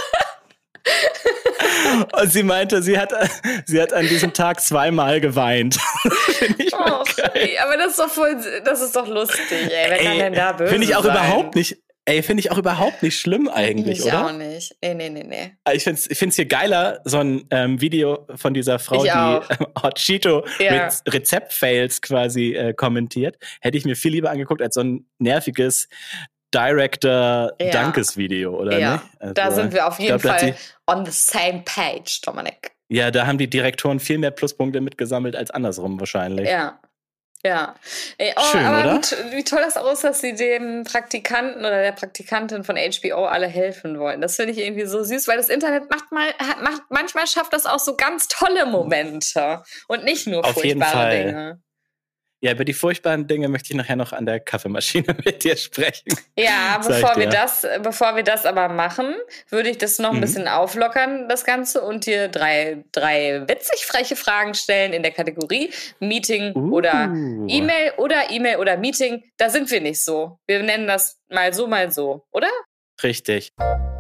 Und sie meinte, sie hat an diesem Tag 2-mal geweint. Finde ich geil. Aber das ist doch lustig, ey. Wer kann denn da böse Finde ich auch sein? Finde ich auch überhaupt nicht schlimm eigentlich, oder? Ich auch nicht. Nee. Ich find's hier geiler, so ein Video von dieser Frau, die Hot Cheeto Rezept-Fails quasi kommentiert. Hätte ich mir viel lieber angeguckt als so ein nerviges Director-Dankesvideo, oder nicht? Also, da sind wir auf jeden Fall on the same page, Dominik. Ja, da haben die Direktoren viel mehr Pluspunkte mitgesammelt als andersrum wahrscheinlich. Ja. Schön, aber oder? Wie toll das aus, dass sie dem Praktikanten oder der Praktikantin von HBO alle helfen wollen. Das finde ich irgendwie so süß, weil das Internet manchmal schafft das auch so ganz tolle Momente und nicht nur auf furchtbare Dinge. Ja, über die furchtbaren Dinge möchte ich nachher noch an der Kaffeemaschine mit dir sprechen. Ja, bevor wir das aber machen, würde ich das noch ein bisschen auflockern, das Ganze, und dir drei witzig freche Fragen stellen in der Kategorie Meeting oder E-Mail oder Meeting. Da sind wir nicht so. Wir nennen das mal so, oder? Richtig.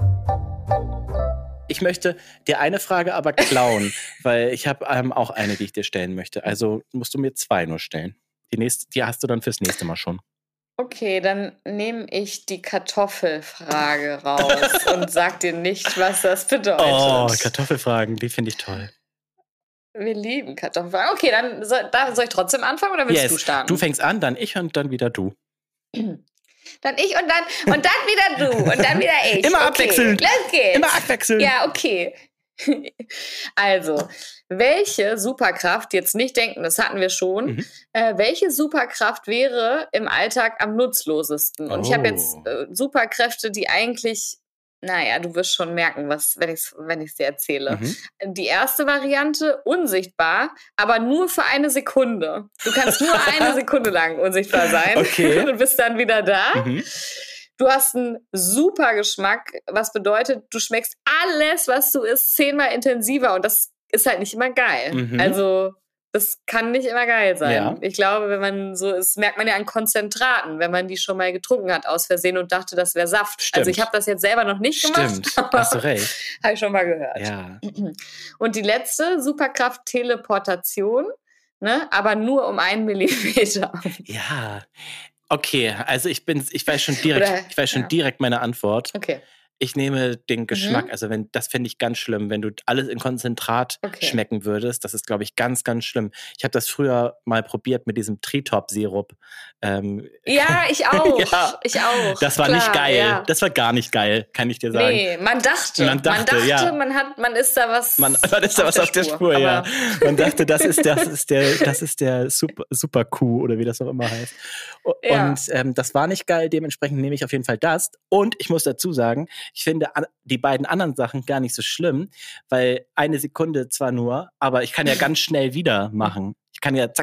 Ich möchte dir eine Frage aber klauen, weil ich habe auch eine, die ich dir stellen möchte. Also musst du mir 2 nur stellen. Die hast du dann fürs nächste Mal schon. Okay, dann nehme ich die Kartoffelfrage raus und sag dir nicht, was das bedeutet. Oh, Kartoffelfragen, die finde ich toll. Wir lieben Kartoffelfragen. Okay, dann soll ich trotzdem anfangen oder willst du starten? Du fängst an, dann ich und dann wieder du. Dann ich und dann wieder du und dann wieder ich. Immer abwechselnd. Los geht's. Immer abwechselnd. Ja, okay. Also, welche Superkraft, jetzt nicht denken, das hatten wir schon, welche Superkraft wäre im Alltag am nutzlosesten? Und ich habe jetzt Superkräfte, die eigentlich, naja, du wirst schon merken, wenn ich dir erzähle. Die erste Variante, unsichtbar, aber nur für 1 Sekunde. Du kannst nur 1 Sekunde lang unsichtbar sein und bist dann wieder da. Du hast einen super Geschmack, was bedeutet, du schmeckst alles, was du isst, 10-mal intensiver, und das ist halt nicht immer geil. Also das kann nicht immer geil sein. Ja. Ich glaube, wenn man so ist, merkt man ja an Konzentraten, wenn man die schon mal getrunken hat aus Versehen und dachte, das wäre Saft. Stimmt. Also ich habe das jetzt selber noch nicht gemacht. Hast du recht. Habe ich schon mal gehört. Ja. Und die letzte Superkraft, Teleportation, ne? Aber nur um 1 Millimeter. Ja. Okay, also ich weiß schon direkt meine Antwort. Okay. Ich nehme den Geschmack, also das fände ich ganz schlimm, wenn du alles in Konzentrat schmecken würdest. Das ist, glaube ich, ganz, ganz schlimm. Ich habe das früher mal probiert mit diesem Tritop-Sirup. Ja, ich auch. Ich auch. Das war nicht geil. Ja. Das war gar nicht geil, kann ich dir sagen. Nee, man dachte, man ist da was. Man ist da was auf der Spur, ja. Man dachte, das ist der Super Kuh oder wie das auch immer heißt. Und das war nicht geil. Dementsprechend nehme ich auf jeden Fall das. Und ich muss dazu sagen, ich finde die beiden anderen Sachen gar nicht so schlimm, weil 1 Sekunde zwar nur, aber ich kann ja ganz schnell wieder machen. Ich kann ja zack,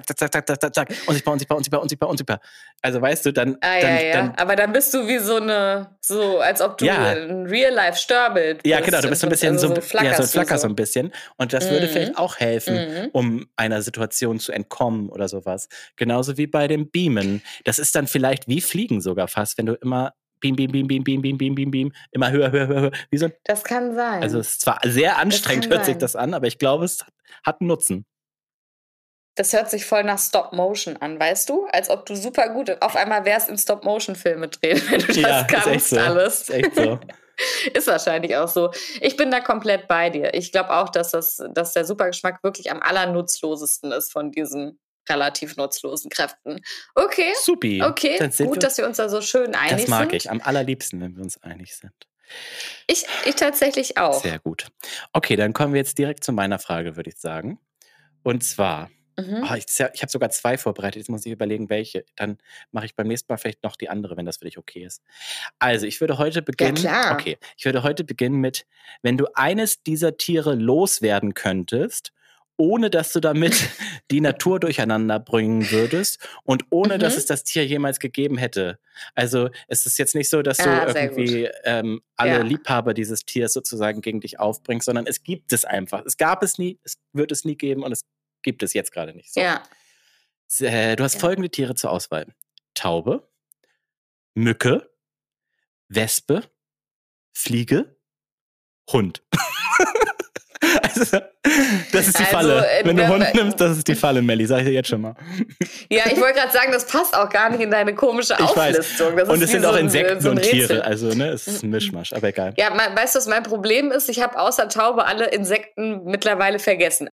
unsichtbar. Also weißt du, dann... Aber dann bist du wie so als ob du in Real-Life-Störbild bist. Ja, genau, du bist so ein bisschen so flackerst so ein bisschen. Und das würde vielleicht auch helfen, um einer Situation zu entkommen oder sowas. Genauso wie bei dem Beamen. Das ist dann vielleicht wie Fliegen sogar fast, wenn du immer beam, beam, beam, beam, beam, beam, beam, beam, beam, immer höher, höher, höher, höher. Wie so das kann sein. Also es ist zwar sehr anstrengend, hört sich das an, aber ich glaube, es hat einen Nutzen. Das hört sich voll nach Stop-Motion an, weißt du? Als ob du super gut auf einmal wärst in Stop-Motion-Filme drehen, wenn du das kannst, so. alles. Ist echt so. Ist wahrscheinlich auch so. Ich bin da komplett bei dir. Ich glaube auch, dass der Supergeschmack wirklich am allernutzlosesten ist von diesen relativ nutzlosen Kräften. Okay. Supi. Okay, gut, dass wir uns da so schön einig sind. Das mag ich am allerliebsten, wenn wir uns einig sind. Ich tatsächlich auch. Sehr gut. Okay, dann kommen wir jetzt direkt zu meiner Frage, würde ich sagen. Und zwar, ich habe sogar 2 vorbereitet, jetzt muss ich überlegen, welche. Dann mache ich beim nächsten Mal vielleicht noch die andere, wenn das für dich okay ist. Also, ich würde heute beginnen. Ja, klar. Okay, ich würde heute beginnen mit, wenn du eines dieser Tiere loswerden könntest, ohne dass du damit die Natur durcheinander bringen würdest und ohne dass es das Tier jemals gegeben hätte. Also es ist jetzt nicht so, dass du irgendwie alle Liebhaber dieses Tiers sozusagen gegen dich aufbringst, sondern es gibt es einfach. Es gab es nie, es wird es nie geben und es gibt es jetzt gerade nicht. So. Ja. Du hast folgende Tiere zur Auswahl. Taube, Mücke, Wespe, Fliege, Hund. Also, das ist die Falle. Wenn du Hund nimmst, das ist die Falle, Melli. Sag ich dir jetzt schon mal. Ja, ich wollte gerade sagen, das passt auch gar nicht in deine komische Auflistung. Das und es sind auch Insekten und Tiere. Also, ne, es ist ein Mischmasch, aber egal. Ja, weißt du, was mein Problem ist? Ich habe außer Taube alle Insekten mittlerweile vergessen.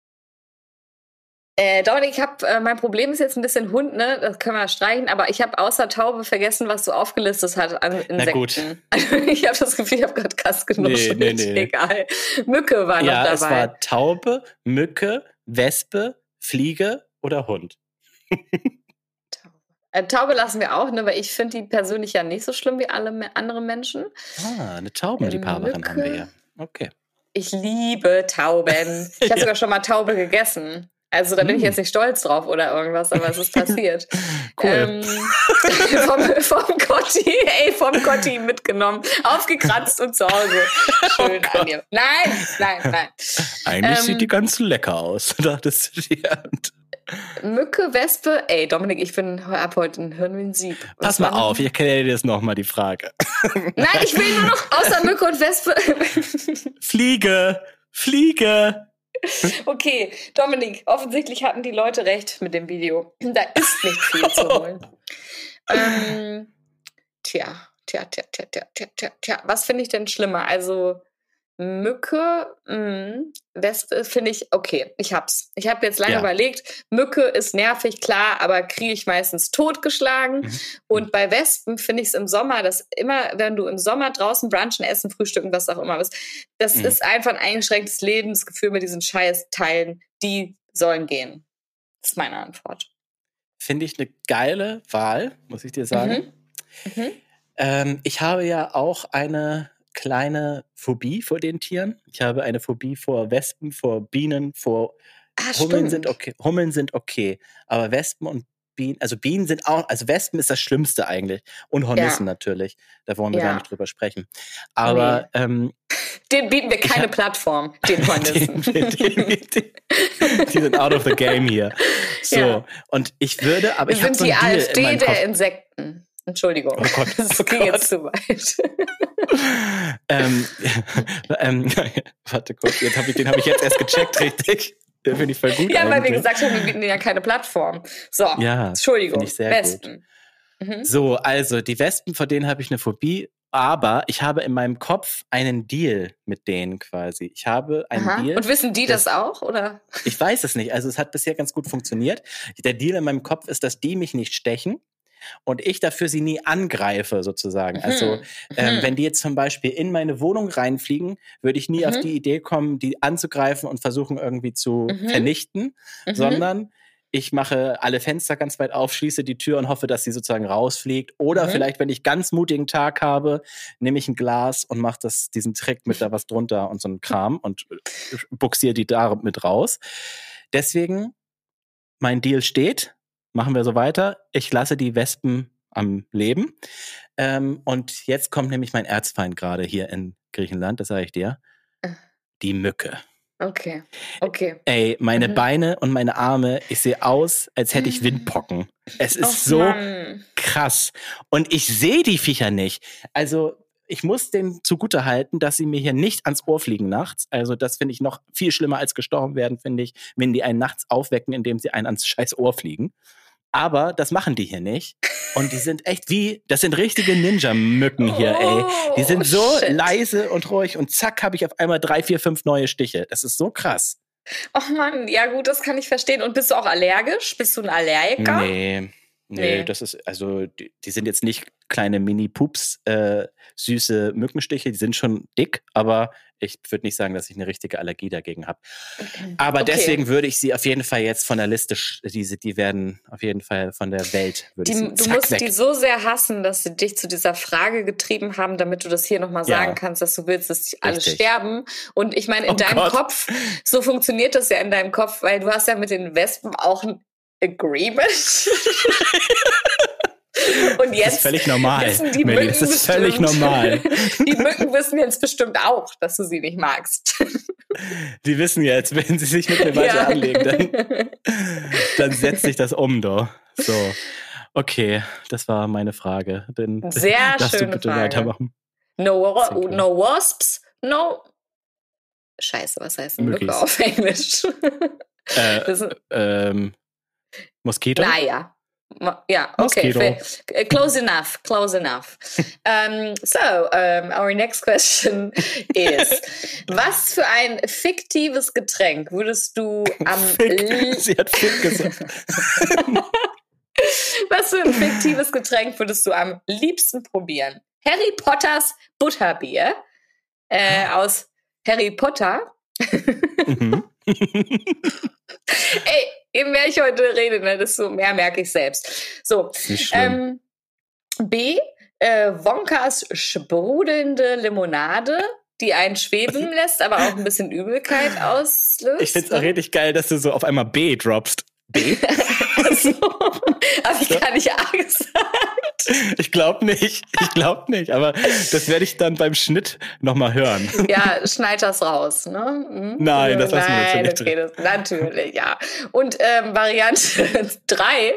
Dominik, mein Problem ist jetzt ein bisschen Hund, ne? Das können wir streichen, aber ich habe außer Taube vergessen, was du aufgelistet hast an Insekten. Na gut. Ich habe das Gefühl, ich habe gerade Kass genuschelt. Nee. Egal. Mücke war noch dabei. Ja, es war Taube, Mücke, Wespe, Fliege oder Hund. Taube lassen wir auch, ne? Weil ich finde die persönlich ja nicht so schlimm wie alle anderen Menschen. Eine Taubenliebhaberin haben wir hier. Okay. Ich liebe Tauben. Ich habe sogar schon mal Taube gegessen. Also da bin ich jetzt nicht stolz drauf oder irgendwas, aber es ist passiert. Cool. Vom Gotti mitgenommen, aufgekratzt und zu Hause. Schön an dir. Nein. Eigentlich sieht die ganz lecker aus, dachtest du dir. Mücke, Wespe, Dominik, ich hab heute ein Hirn wie ein Sieb. Pass mal auf, ich erkläre dir jetzt nochmal die Frage. Nein, ich will nur noch außer Mücke und Wespe. Fliege. Okay, Dominik, offensichtlich hatten die Leute recht mit dem Video. Da ist nicht viel zu holen. Tja. Was finde ich denn schlimmer? Also Mücke, Wespe finde ich, okay, ich hab's. Ich habe jetzt lange überlegt, Mücke ist nervig, klar, aber kriege ich meistens totgeschlagen. Und bei Wespen finde ich es im Sommer, dass immer, wenn du im Sommer draußen brunchen, essen, frühstücken, was auch immer bist, das ist einfach ein eingeschränktes Lebensgefühl mit diesen Scheiß-Teilen, die sollen gehen. Das ist meine Antwort. Finde ich eine geile Wahl, muss ich dir sagen. Ich habe ja auch eine kleine Phobie vor den Tieren. Ich habe eine Phobie vor Wespen, vor Bienen, vor Hummeln sind okay. Hummeln sind okay, aber Wespen und Bienen, also Bienen sind auch, also Wespen ist das Schlimmste eigentlich und Hornissen natürlich. Da wollen wir gar nicht drüber sprechen. Aber den bieten wir keine Plattform, den Hornissen. Die sind out of the game hier. So, und ich würde, aber ich habe so ein Deal in meinem Kopf. Der Insekten. Entschuldigung, oh Gott, das ging jetzt zu weit. Warte kurz, den habe ich jetzt erst gecheckt, richtig. Den finde ich voll gut. Ja, weil wir gesagt haben, wir bieten ja keine Plattform. So, ja, Entschuldigung, ich sehr Wespen. Gut. So, also die Wespen, vor denen habe ich eine Phobie, aber ich habe in meinem Kopf einen Deal mit denen quasi. Ich habe einen Deal. Und wissen die das auch, oder? Ich weiß es nicht, also es hat bisher ganz gut funktioniert. Der Deal in meinem Kopf ist, dass die mich nicht stechen. Und ich dafür sie nie angreife, sozusagen. Also, wenn die jetzt zum Beispiel in meine Wohnung reinfliegen, würde ich nie auf die Idee kommen, die anzugreifen und versuchen irgendwie zu vernichten, sondern ich mache alle Fenster ganz weit auf, schließe die Tür und hoffe, dass sie sozusagen rausfliegt. Oder vielleicht, wenn ich ganz mutigen Tag habe, nehme ich ein Glas und mache diesen Trick mit da was drunter und so einen Kram und buxiere die da mit raus. Deswegen, mein Deal steht. Machen wir so weiter. Ich lasse die Wespen am Leben. Und jetzt kommt nämlich mein Erzfeind gerade hier in Griechenland, das sage ich dir. Die Mücke. Okay. Ey, meine Beine und meine Arme, ich sehe aus, als hätte ich Windpocken. Es ist so krass. Und ich sehe die Viecher nicht. Also ich muss denen zugutehalten, dass sie mir hier nicht ans Ohr fliegen nachts. Also das finde ich noch viel schlimmer als gestorben werden, finde ich, wenn die einen nachts aufwecken, indem sie einen ans scheiß Ohr fliegen. Aber das machen die hier nicht. Und die sind echt das sind richtige Ninja-Mücken hier, ey. Die sind so leise und ruhig und zack, habe ich auf einmal 3, 4, 5 neue Stiche. Das ist so krass. Oh Mann, ja gut, das kann ich verstehen. Und bist du auch allergisch? Bist du ein Allergiker? Nee, das ist, also die sind jetzt nicht kleine Mini-Pups, süße Mückenstiche, die sind schon dick, aber ich würde nicht sagen, dass ich eine richtige Allergie dagegen habe. Aber deswegen würde ich sie auf jeden Fall jetzt von der Liste, die werden auf jeden Fall von der Welt, würde ich sagen. Du musst weg. Die so sehr hassen, dass sie dich zu dieser Frage getrieben haben, damit du das hier nochmal sagen kannst, dass du willst, dass die alle sterben. Und ich meine, in deinem Kopf, so funktioniert das ja in deinem Kopf, weil du hast ja mit den Wespen auch ein Agreement. Und jetzt das ist völlig normal. Wissen die Mücken das ist völlig normal. Die Mücken wissen jetzt bestimmt auch, dass du sie nicht magst. Die wissen jetzt, wenn sie sich mit mir weiter anlegen, dann setzt sich das um, doch. So, okay, das war meine Frage. Sehr darfst schöne du bitte Frage. Weitermachen. No wasps, no... Scheiße, was heißt denn Mücke auf Englisch? Mosquito? Naja. Ja, okay. Close enough. Our next question is: Was für ein fiktives Getränk würdest du am Sie hat Fick gesagt. Was für ein fiktives Getränk würdest du am liebsten probieren? Harry Potters Butterbier aus Harry Potter. Ey, je mehr ich heute rede, desto mehr merke ich selbst. So, B, Wonkas sprudelnde Limonade, die einen schweben lässt, aber auch ein bisschen Übelkeit auslöst. Ich finde es auch richtig geil, dass du so auf einmal B droppst. B? Also, habe ich gar nicht A gesagt. Ich glaube nicht, aber das werde ich dann beim Schnitt nochmal hören. Ja, schneid das raus, ne? Nein, das lassen wir jetzt nicht drin. Natürlich, ja. Und Variante 3,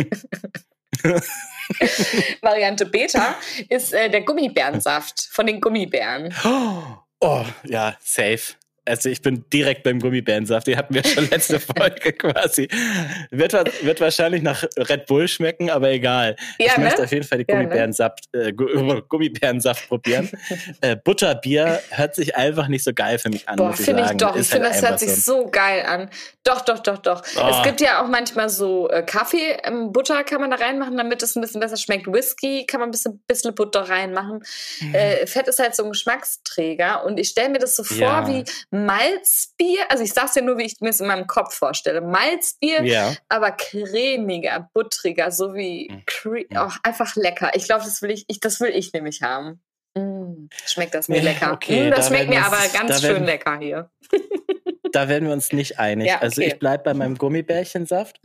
Variante Beta, ist der Gummibärensaft von den Gummibären. Oh, ja, safe. Also ich bin direkt beim Gummibärensaft. Den hatten wir schon letzte Folge quasi. Wird wahrscheinlich nach Red Bull schmecken, aber egal. Ja, ich möchte auf jeden Fall die Gummibärensaft probieren. Butterbier hört sich einfach nicht so geil für mich an. Boah, finde ich doch. Ich finde, das hört sich so geil an. Doch. Oh. Es gibt ja auch manchmal so Kaffee, Butter kann man da reinmachen, damit es ein bisschen besser schmeckt. Whisky kann man ein bisschen Butter reinmachen. Fett ist halt so ein Geschmacksträger und ich stelle mir das so vor wie Malzbier, also ich sag's ja nur, wie ich mir es in meinem Kopf vorstelle. Malzbier, aber cremiger, buttriger, so wie einfach lecker. Ich glaube, das will ich nämlich haben. Schmeckt das mir lecker. Okay, das schmeckt mir aber ganz schön lecker hier. Da werden wir uns nicht einig. Ja, okay. Also ich bleibe bei meinem Gummibärensaft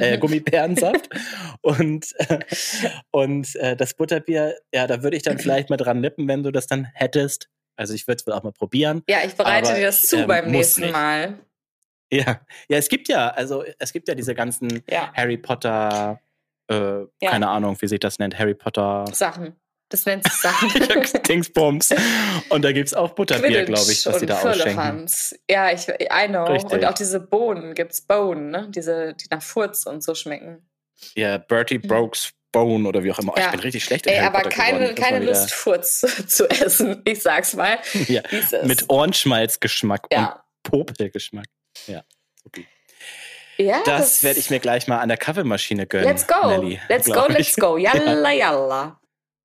und das Butterbier, ja, da würde ich dann vielleicht mal dran nippen, wenn du das dann hättest. Also ich würde es auch mal probieren. Ja, ich bereite dir das zu beim nächsten Mal. Ja, es gibt ja diese ganzen Harry Potter, keine Ahnung, wie sich das nennt, Harry Potter Sachen. Das nennt sich Sachen. Dingsbums. Und da gibt es auch Butterbier, glaube ich, was sie da ausschenken. Ja, I know. Richtig. Und auch diese Bohnen, gibt's Bohnen, ne? Die nach Furz und so schmecken. Ja, Bertie Brokes Bone oder wie auch immer. Ja. Ich bin richtig schlecht in Harry Potter aber keine Lust, Furz zu essen, ich sag's mal. Ja, mit Ohrenschmalzgeschmack und Popelgeschmack. Ja, okay. Ja, das werde ich mir gleich mal an der Kaffeemaschine gönnen. Let's go. Nelly, let's go. Yalla.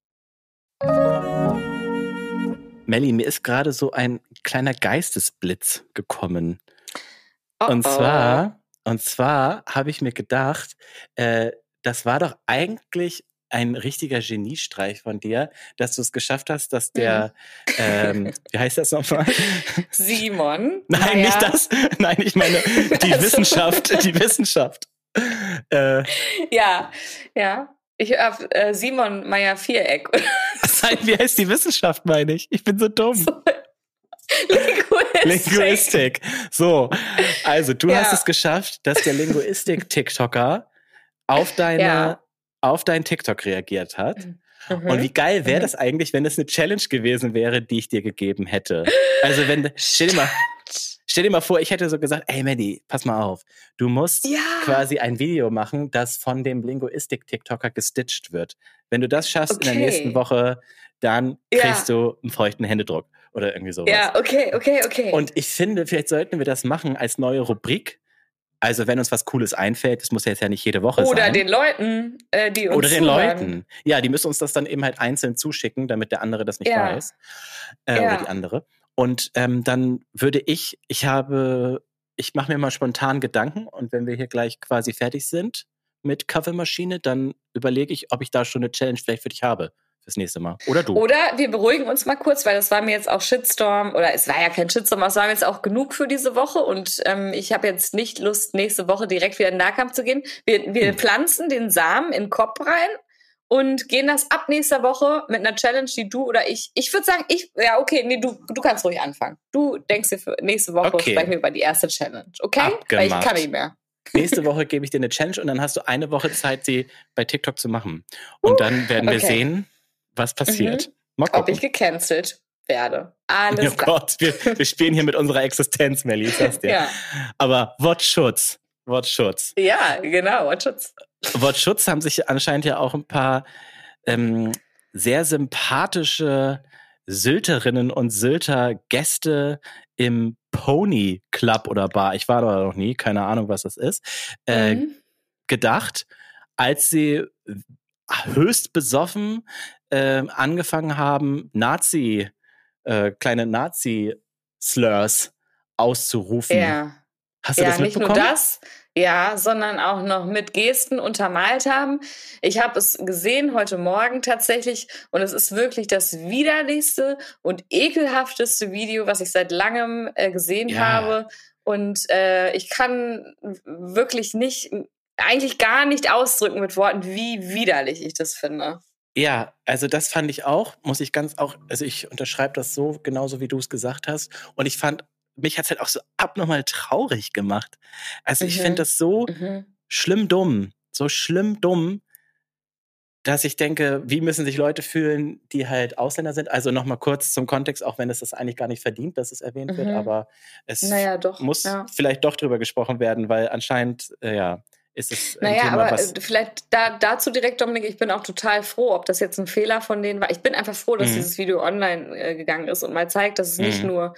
Melli, mir ist gerade so ein kleiner Geistesblitz gekommen. Und zwar habe ich mir gedacht, das war doch eigentlich ein richtiger Geniestreich von dir, dass du es geschafft hast, dass der, wie heißt das nochmal? Simon. Nein, nicht das. Nein, ich meine die Wissenschaft. Ja. Ich habe Simon Meyer Viereck. Nein, wie heißt die Wissenschaft, meine ich? Ich bin so dumm. Liquid Linguistik. So, also du hast es geschafft, dass der Linguistik-TikToker auf deinen TikTok reagiert hat. Und wie geil wäre das eigentlich, wenn es eine Challenge gewesen wäre, die ich dir gegeben hätte? Also stell dir mal vor, ich hätte so gesagt, ey Maddie, pass mal auf, du musst quasi ein Video machen, das von dem Linguistik-TikToker gestitcht wird. Wenn du das schaffst in der nächsten Woche, dann kriegst du einen feuchten Händedruck oder irgendwie sowas. Ja, okay. Und ich finde, vielleicht sollten wir das machen als neue Rubrik. Also wenn uns was Cooles einfällt, das muss ja jetzt ja nicht jede Woche sein. Oder den Leuten, die uns Oder den Leuten. Ja, die müssen uns das dann eben halt einzeln zuschicken, damit der andere das nicht weiß. Oder die andere. Und dann würde ich mache mir mal spontan Gedanken und wenn wir hier gleich quasi fertig sind mit Kaffeemaschine, dann überlege ich, ob ich da schon eine Challenge vielleicht für dich habe fürs nächste Mal. Oder du. Oder wir beruhigen uns mal kurz, weil das war mir jetzt auch Shitstorm, oder es war ja kein Shitstorm, aber es war mir jetzt auch genug für diese Woche und ich habe jetzt nicht Lust, nächste Woche direkt wieder in den Nahkampf zu gehen. Wir pflanzen den Samen in den Kopf rein und gehen das ab nächster Woche mit einer Challenge, die du oder ich würde sagen, du kannst ruhig anfangen. Du denkst dir für nächste Woche sprechen wir über die erste Challenge, okay? Abgemacht. Weil ich kann nicht mehr. Nächste Woche gebe ich dir eine Challenge und dann hast du eine Woche Zeit, sie bei TikTok zu machen. Und dann werden wir sehen, was passiert. Mal gucken. Ob ich gecancelt werde. Alles klar. Oh Gott, wir spielen hier mit unserer Existenz, Melli, ich sag's dir. Ja. Aber Wortschutz. Ja, genau, Wortschutz. Wortschutz haben sich anscheinend ja auch ein paar sehr sympathische Sylterinnen und Sylter Gäste im Pony Club oder Bar, ich war da noch nie, keine Ahnung, was das ist, gedacht, als sie höchst besoffen angefangen haben, kleine Nazi-Slurs auszurufen. Ja. Hast du das mitbekommen? Nicht nur das, sondern auch noch mit Gesten untermalt haben. Ich habe es gesehen heute Morgen tatsächlich und es ist wirklich das widerlichste und ekelhafteste Video, was ich seit langem gesehen habe. Und ich kann wirklich eigentlich gar nicht ausdrücken mit Worten, wie widerlich ich das finde. Ja, also das fand ich auch, also ich unterschreibe das so, genauso wie du es gesagt hast. Und ich fand, mich hat es halt auch so abnormal traurig gemacht. Also ich finde das so schlimm dumm, dass ich denke, wie müssen sich Leute fühlen, die halt Ausländer sind? Also nochmal kurz zum Kontext, auch wenn es das eigentlich gar nicht verdient, dass es erwähnt wird, aber es muss vielleicht doch drüber gesprochen werden, weil anscheinend, ist es ein Thema, aber vielleicht dazu direkt, Dominik, ich bin auch total froh, ob das jetzt ein Fehler von denen war. Ich bin einfach froh, dass dieses Video online gegangen ist und mal zeigt, dass es nicht nur,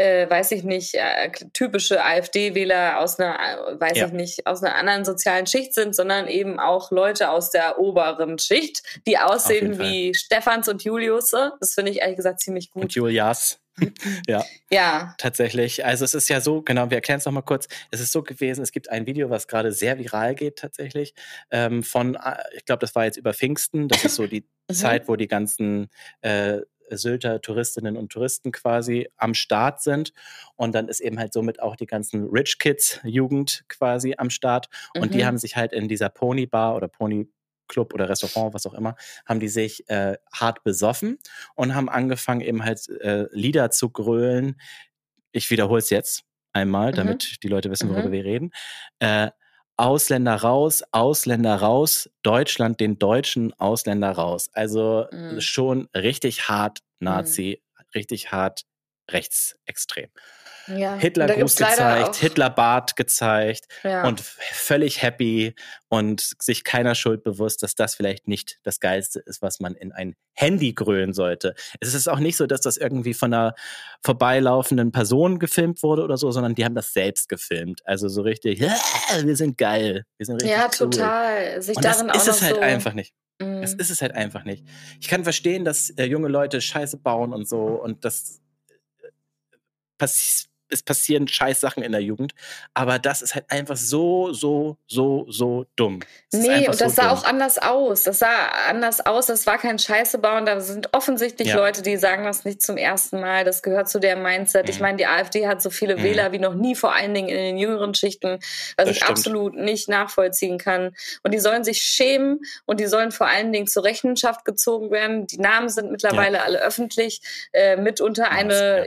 typische AfD-Wähler aus einer, aus einer anderen sozialen Schicht sind, sondern eben auch Leute aus der oberen Schicht, die aussehen wie Stefans und Julius. Das finde ich ehrlich gesagt ziemlich gut. Und Julias. Ja, tatsächlich. Also es ist ja so, genau, wir erklären es nochmal kurz. Es ist so gewesen, es gibt ein Video, was gerade sehr viral geht tatsächlich, ich glaube, das war jetzt über Pfingsten. Das ist so die Zeit, wo die ganzen Sylter Touristinnen und Touristen quasi am Start sind. Und dann ist eben halt somit auch die ganzen Rich Kids Jugend quasi am Start. Und die haben sich halt in dieser Pony Bar oder Pony Club oder Restaurant, was auch immer, haben die sich hart besoffen und haben angefangen eben halt Lieder zu grölen. Ich wiederhole es jetzt einmal, damit die Leute wissen, worüber wir reden. Ausländer raus, Deutschland den Deutschen, Ausländer raus. Also schon richtig hart Nazi, richtig hart rechtsextrem. Ja, Hitlergruß gezeigt, Hitlerbart gezeigt und völlig happy und sich keiner Schuld bewusst, dass das vielleicht nicht das Geilste ist, was man in ein Handy grölen sollte. Es ist auch nicht so, dass das irgendwie von einer vorbeilaufenden Person gefilmt wurde oder so, sondern die haben das selbst gefilmt. Also so richtig, wir sind geil, wir sind richtig cool. Total. Und das ist es halt einfach nicht. Das ist es halt einfach nicht. Ich kann verstehen, dass junge Leute Scheiße bauen und so und das es passieren scheiß Sachen in der Jugend, aber das ist halt einfach so dumm. Nee, und das sah auch anders aus. Das war kein Scheiße bauen, da sind offensichtlich Leute, die sagen das nicht zum ersten Mal, das gehört zu der Mindset. Ich meine, die AfD hat so viele Wähler wie noch nie, vor allen Dingen in den jüngeren Schichten, was ich absolut nicht nachvollziehen kann. Und die sollen sich schämen und die sollen vor allen Dingen zur Rechenschaft gezogen werden. Die Namen sind mittlerweile alle öffentlich, mitunter eine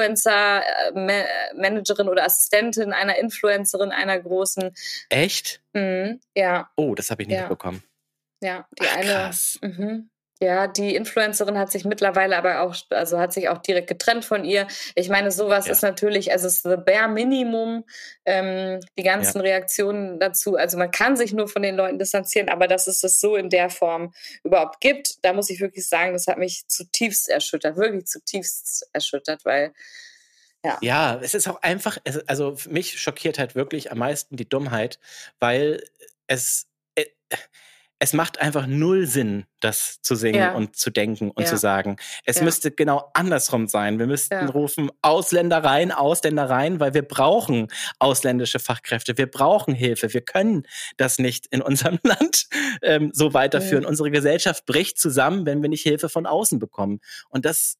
Influencer-Managerin oder Assistentin einer Influencerin, einer großen. Echt? Ja. Oh, das habe ich nicht mitbekommen. Ja, krass. Ja, die Influencerin hat sich mittlerweile aber auch, also hat sich auch direkt getrennt von ihr. Ich meine, sowas ist natürlich, also es ist the bare minimum, die ganzen Reaktionen dazu. Also man kann sich nur von den Leuten distanzieren, aber dass es das so in der Form überhaupt gibt, da muss ich wirklich sagen, das hat mich zutiefst erschüttert, wirklich zutiefst erschüttert, weil ja, es ist auch einfach, also mich schockiert halt wirklich am meisten die Dummheit, weil es macht einfach null Sinn, das zu singen und zu denken und zu sagen. Es müsste genau andersrum sein. Wir müssten rufen, Ausländer rein, weil wir brauchen ausländische Fachkräfte. Wir brauchen Hilfe. Wir können das nicht in unserem Land so weiterführen. Unsere Gesellschaft bricht zusammen, wenn wir nicht Hilfe von außen bekommen. Und das,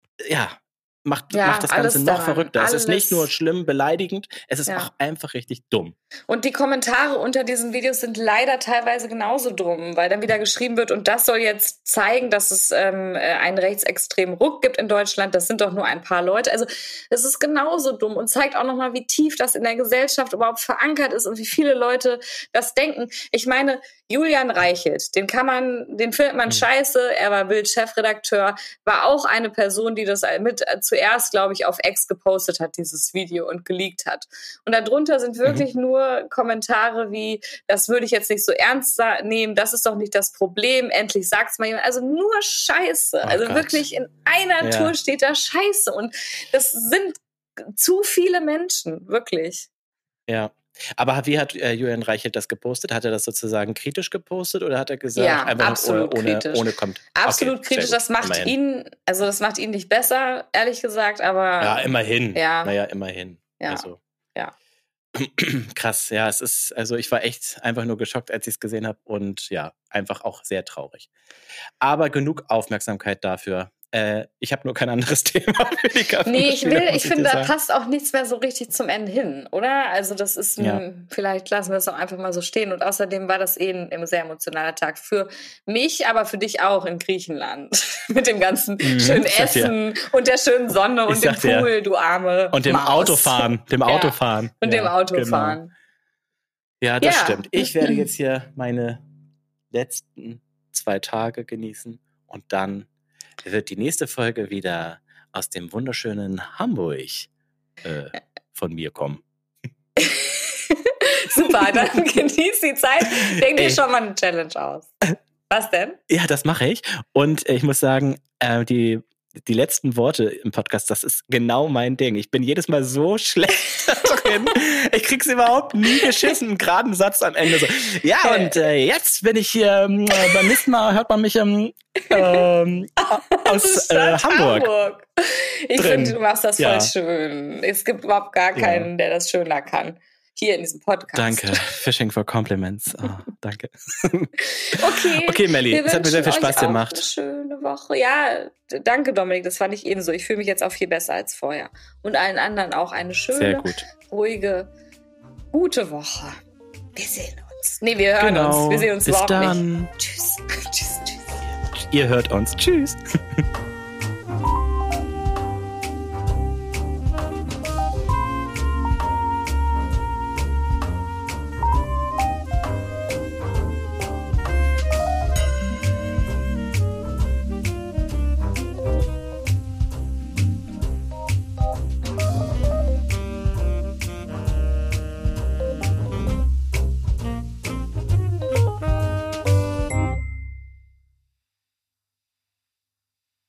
macht das Ganze noch verrückter. Es ist nicht nur schlimm, beleidigend, es ist auch einfach richtig dumm. Und die Kommentare unter diesen Videos sind leider teilweise genauso dumm, weil dann wieder geschrieben wird, und das soll jetzt zeigen, dass es einen rechtsextremen Ruck gibt in Deutschland. Das sind doch nur ein paar Leute. Also es ist genauso dumm und zeigt auch nochmal, wie tief das in der Gesellschaft überhaupt verankert ist und wie viele Leute das denken. Ich meine, Julian Reichelt, den findet man scheiße, er war Bild-Chefredakteur, war auch eine Person, die das zuerst, glaube ich, auf X gepostet hat, dieses Video, und geleakt hat. Und darunter sind wirklich nur Kommentare wie, das würde ich jetzt nicht so ernst nehmen, das ist doch nicht das Problem, endlich sagt's mal jemand. Also nur Scheiße. Wirklich in einer Tour steht da Scheiße. Und das sind zu viele Menschen, wirklich. Ja. Aber wie hat Julian Reichelt das gepostet? Hat er das sozusagen kritisch gepostet oder hat er gesagt, einfach absolut ohne kommt? Absolut kritisch. Das macht ihn nicht besser, ehrlich gesagt, aber. Ja, immerhin. Ja. Naja, immerhin. Ja. Also. Ja. Krass, ja, ich war echt einfach nur geschockt, als ich es gesehen habe und einfach auch sehr traurig. Aber genug Aufmerksamkeit dafür. Ich habe nur kein anderes Thema für die Kaffee. Nee, ich finde, da passt auch nichts mehr so richtig zum Ende hin, oder? Also das ist, vielleicht lassen wir es auch einfach mal so stehen. Und außerdem war das ein sehr emotionaler Tag für mich, aber für dich auch in Griechenland. Mit dem ganzen schönen Essen und der schönen Sonne und dem Pool, du arme und dem Maus. Autofahren. Und dem Autofahren. Genau. Ja, das stimmt. Ich werde jetzt hier meine letzten 2 Tage genießen und dann wird die nächste Folge wieder aus dem wunderschönen Hamburg von mir kommen. Super, dann genieß die Zeit. Denk dir schon mal eine Challenge aus. Was denn? Ja, das mache ich. Und ich muss sagen, die letzten Worte im Podcast, das ist genau mein Ding. Ich bin jedes Mal so schlecht drin. Ich krieg's überhaupt nie geschissen, einen geraden Satz am Ende so. Ja, und jetzt bin ich hier, beim nächsten Mal hört man mich aus Hamburg. Ich finde, du machst das voll schön. Es gibt überhaupt gar keinen, der das schöner kann. Hier in diesem Podcast. Danke. Fishing for Compliments. Oh, danke. Okay, Melli, es hat mir sehr viel Spaß gemacht. Eine schöne Woche. Ja, danke, Dominik. Das fand ich ebenso. Ich fühle mich jetzt auch viel besser als vorher. Und allen anderen auch eine schöne, ruhige, gute Woche. Wir sehen uns. Nee, wir hören uns. Wir sehen uns Bis überhaupt dann. nicht. Tschüss. Tschüss. Ihr hört uns. Tschüss.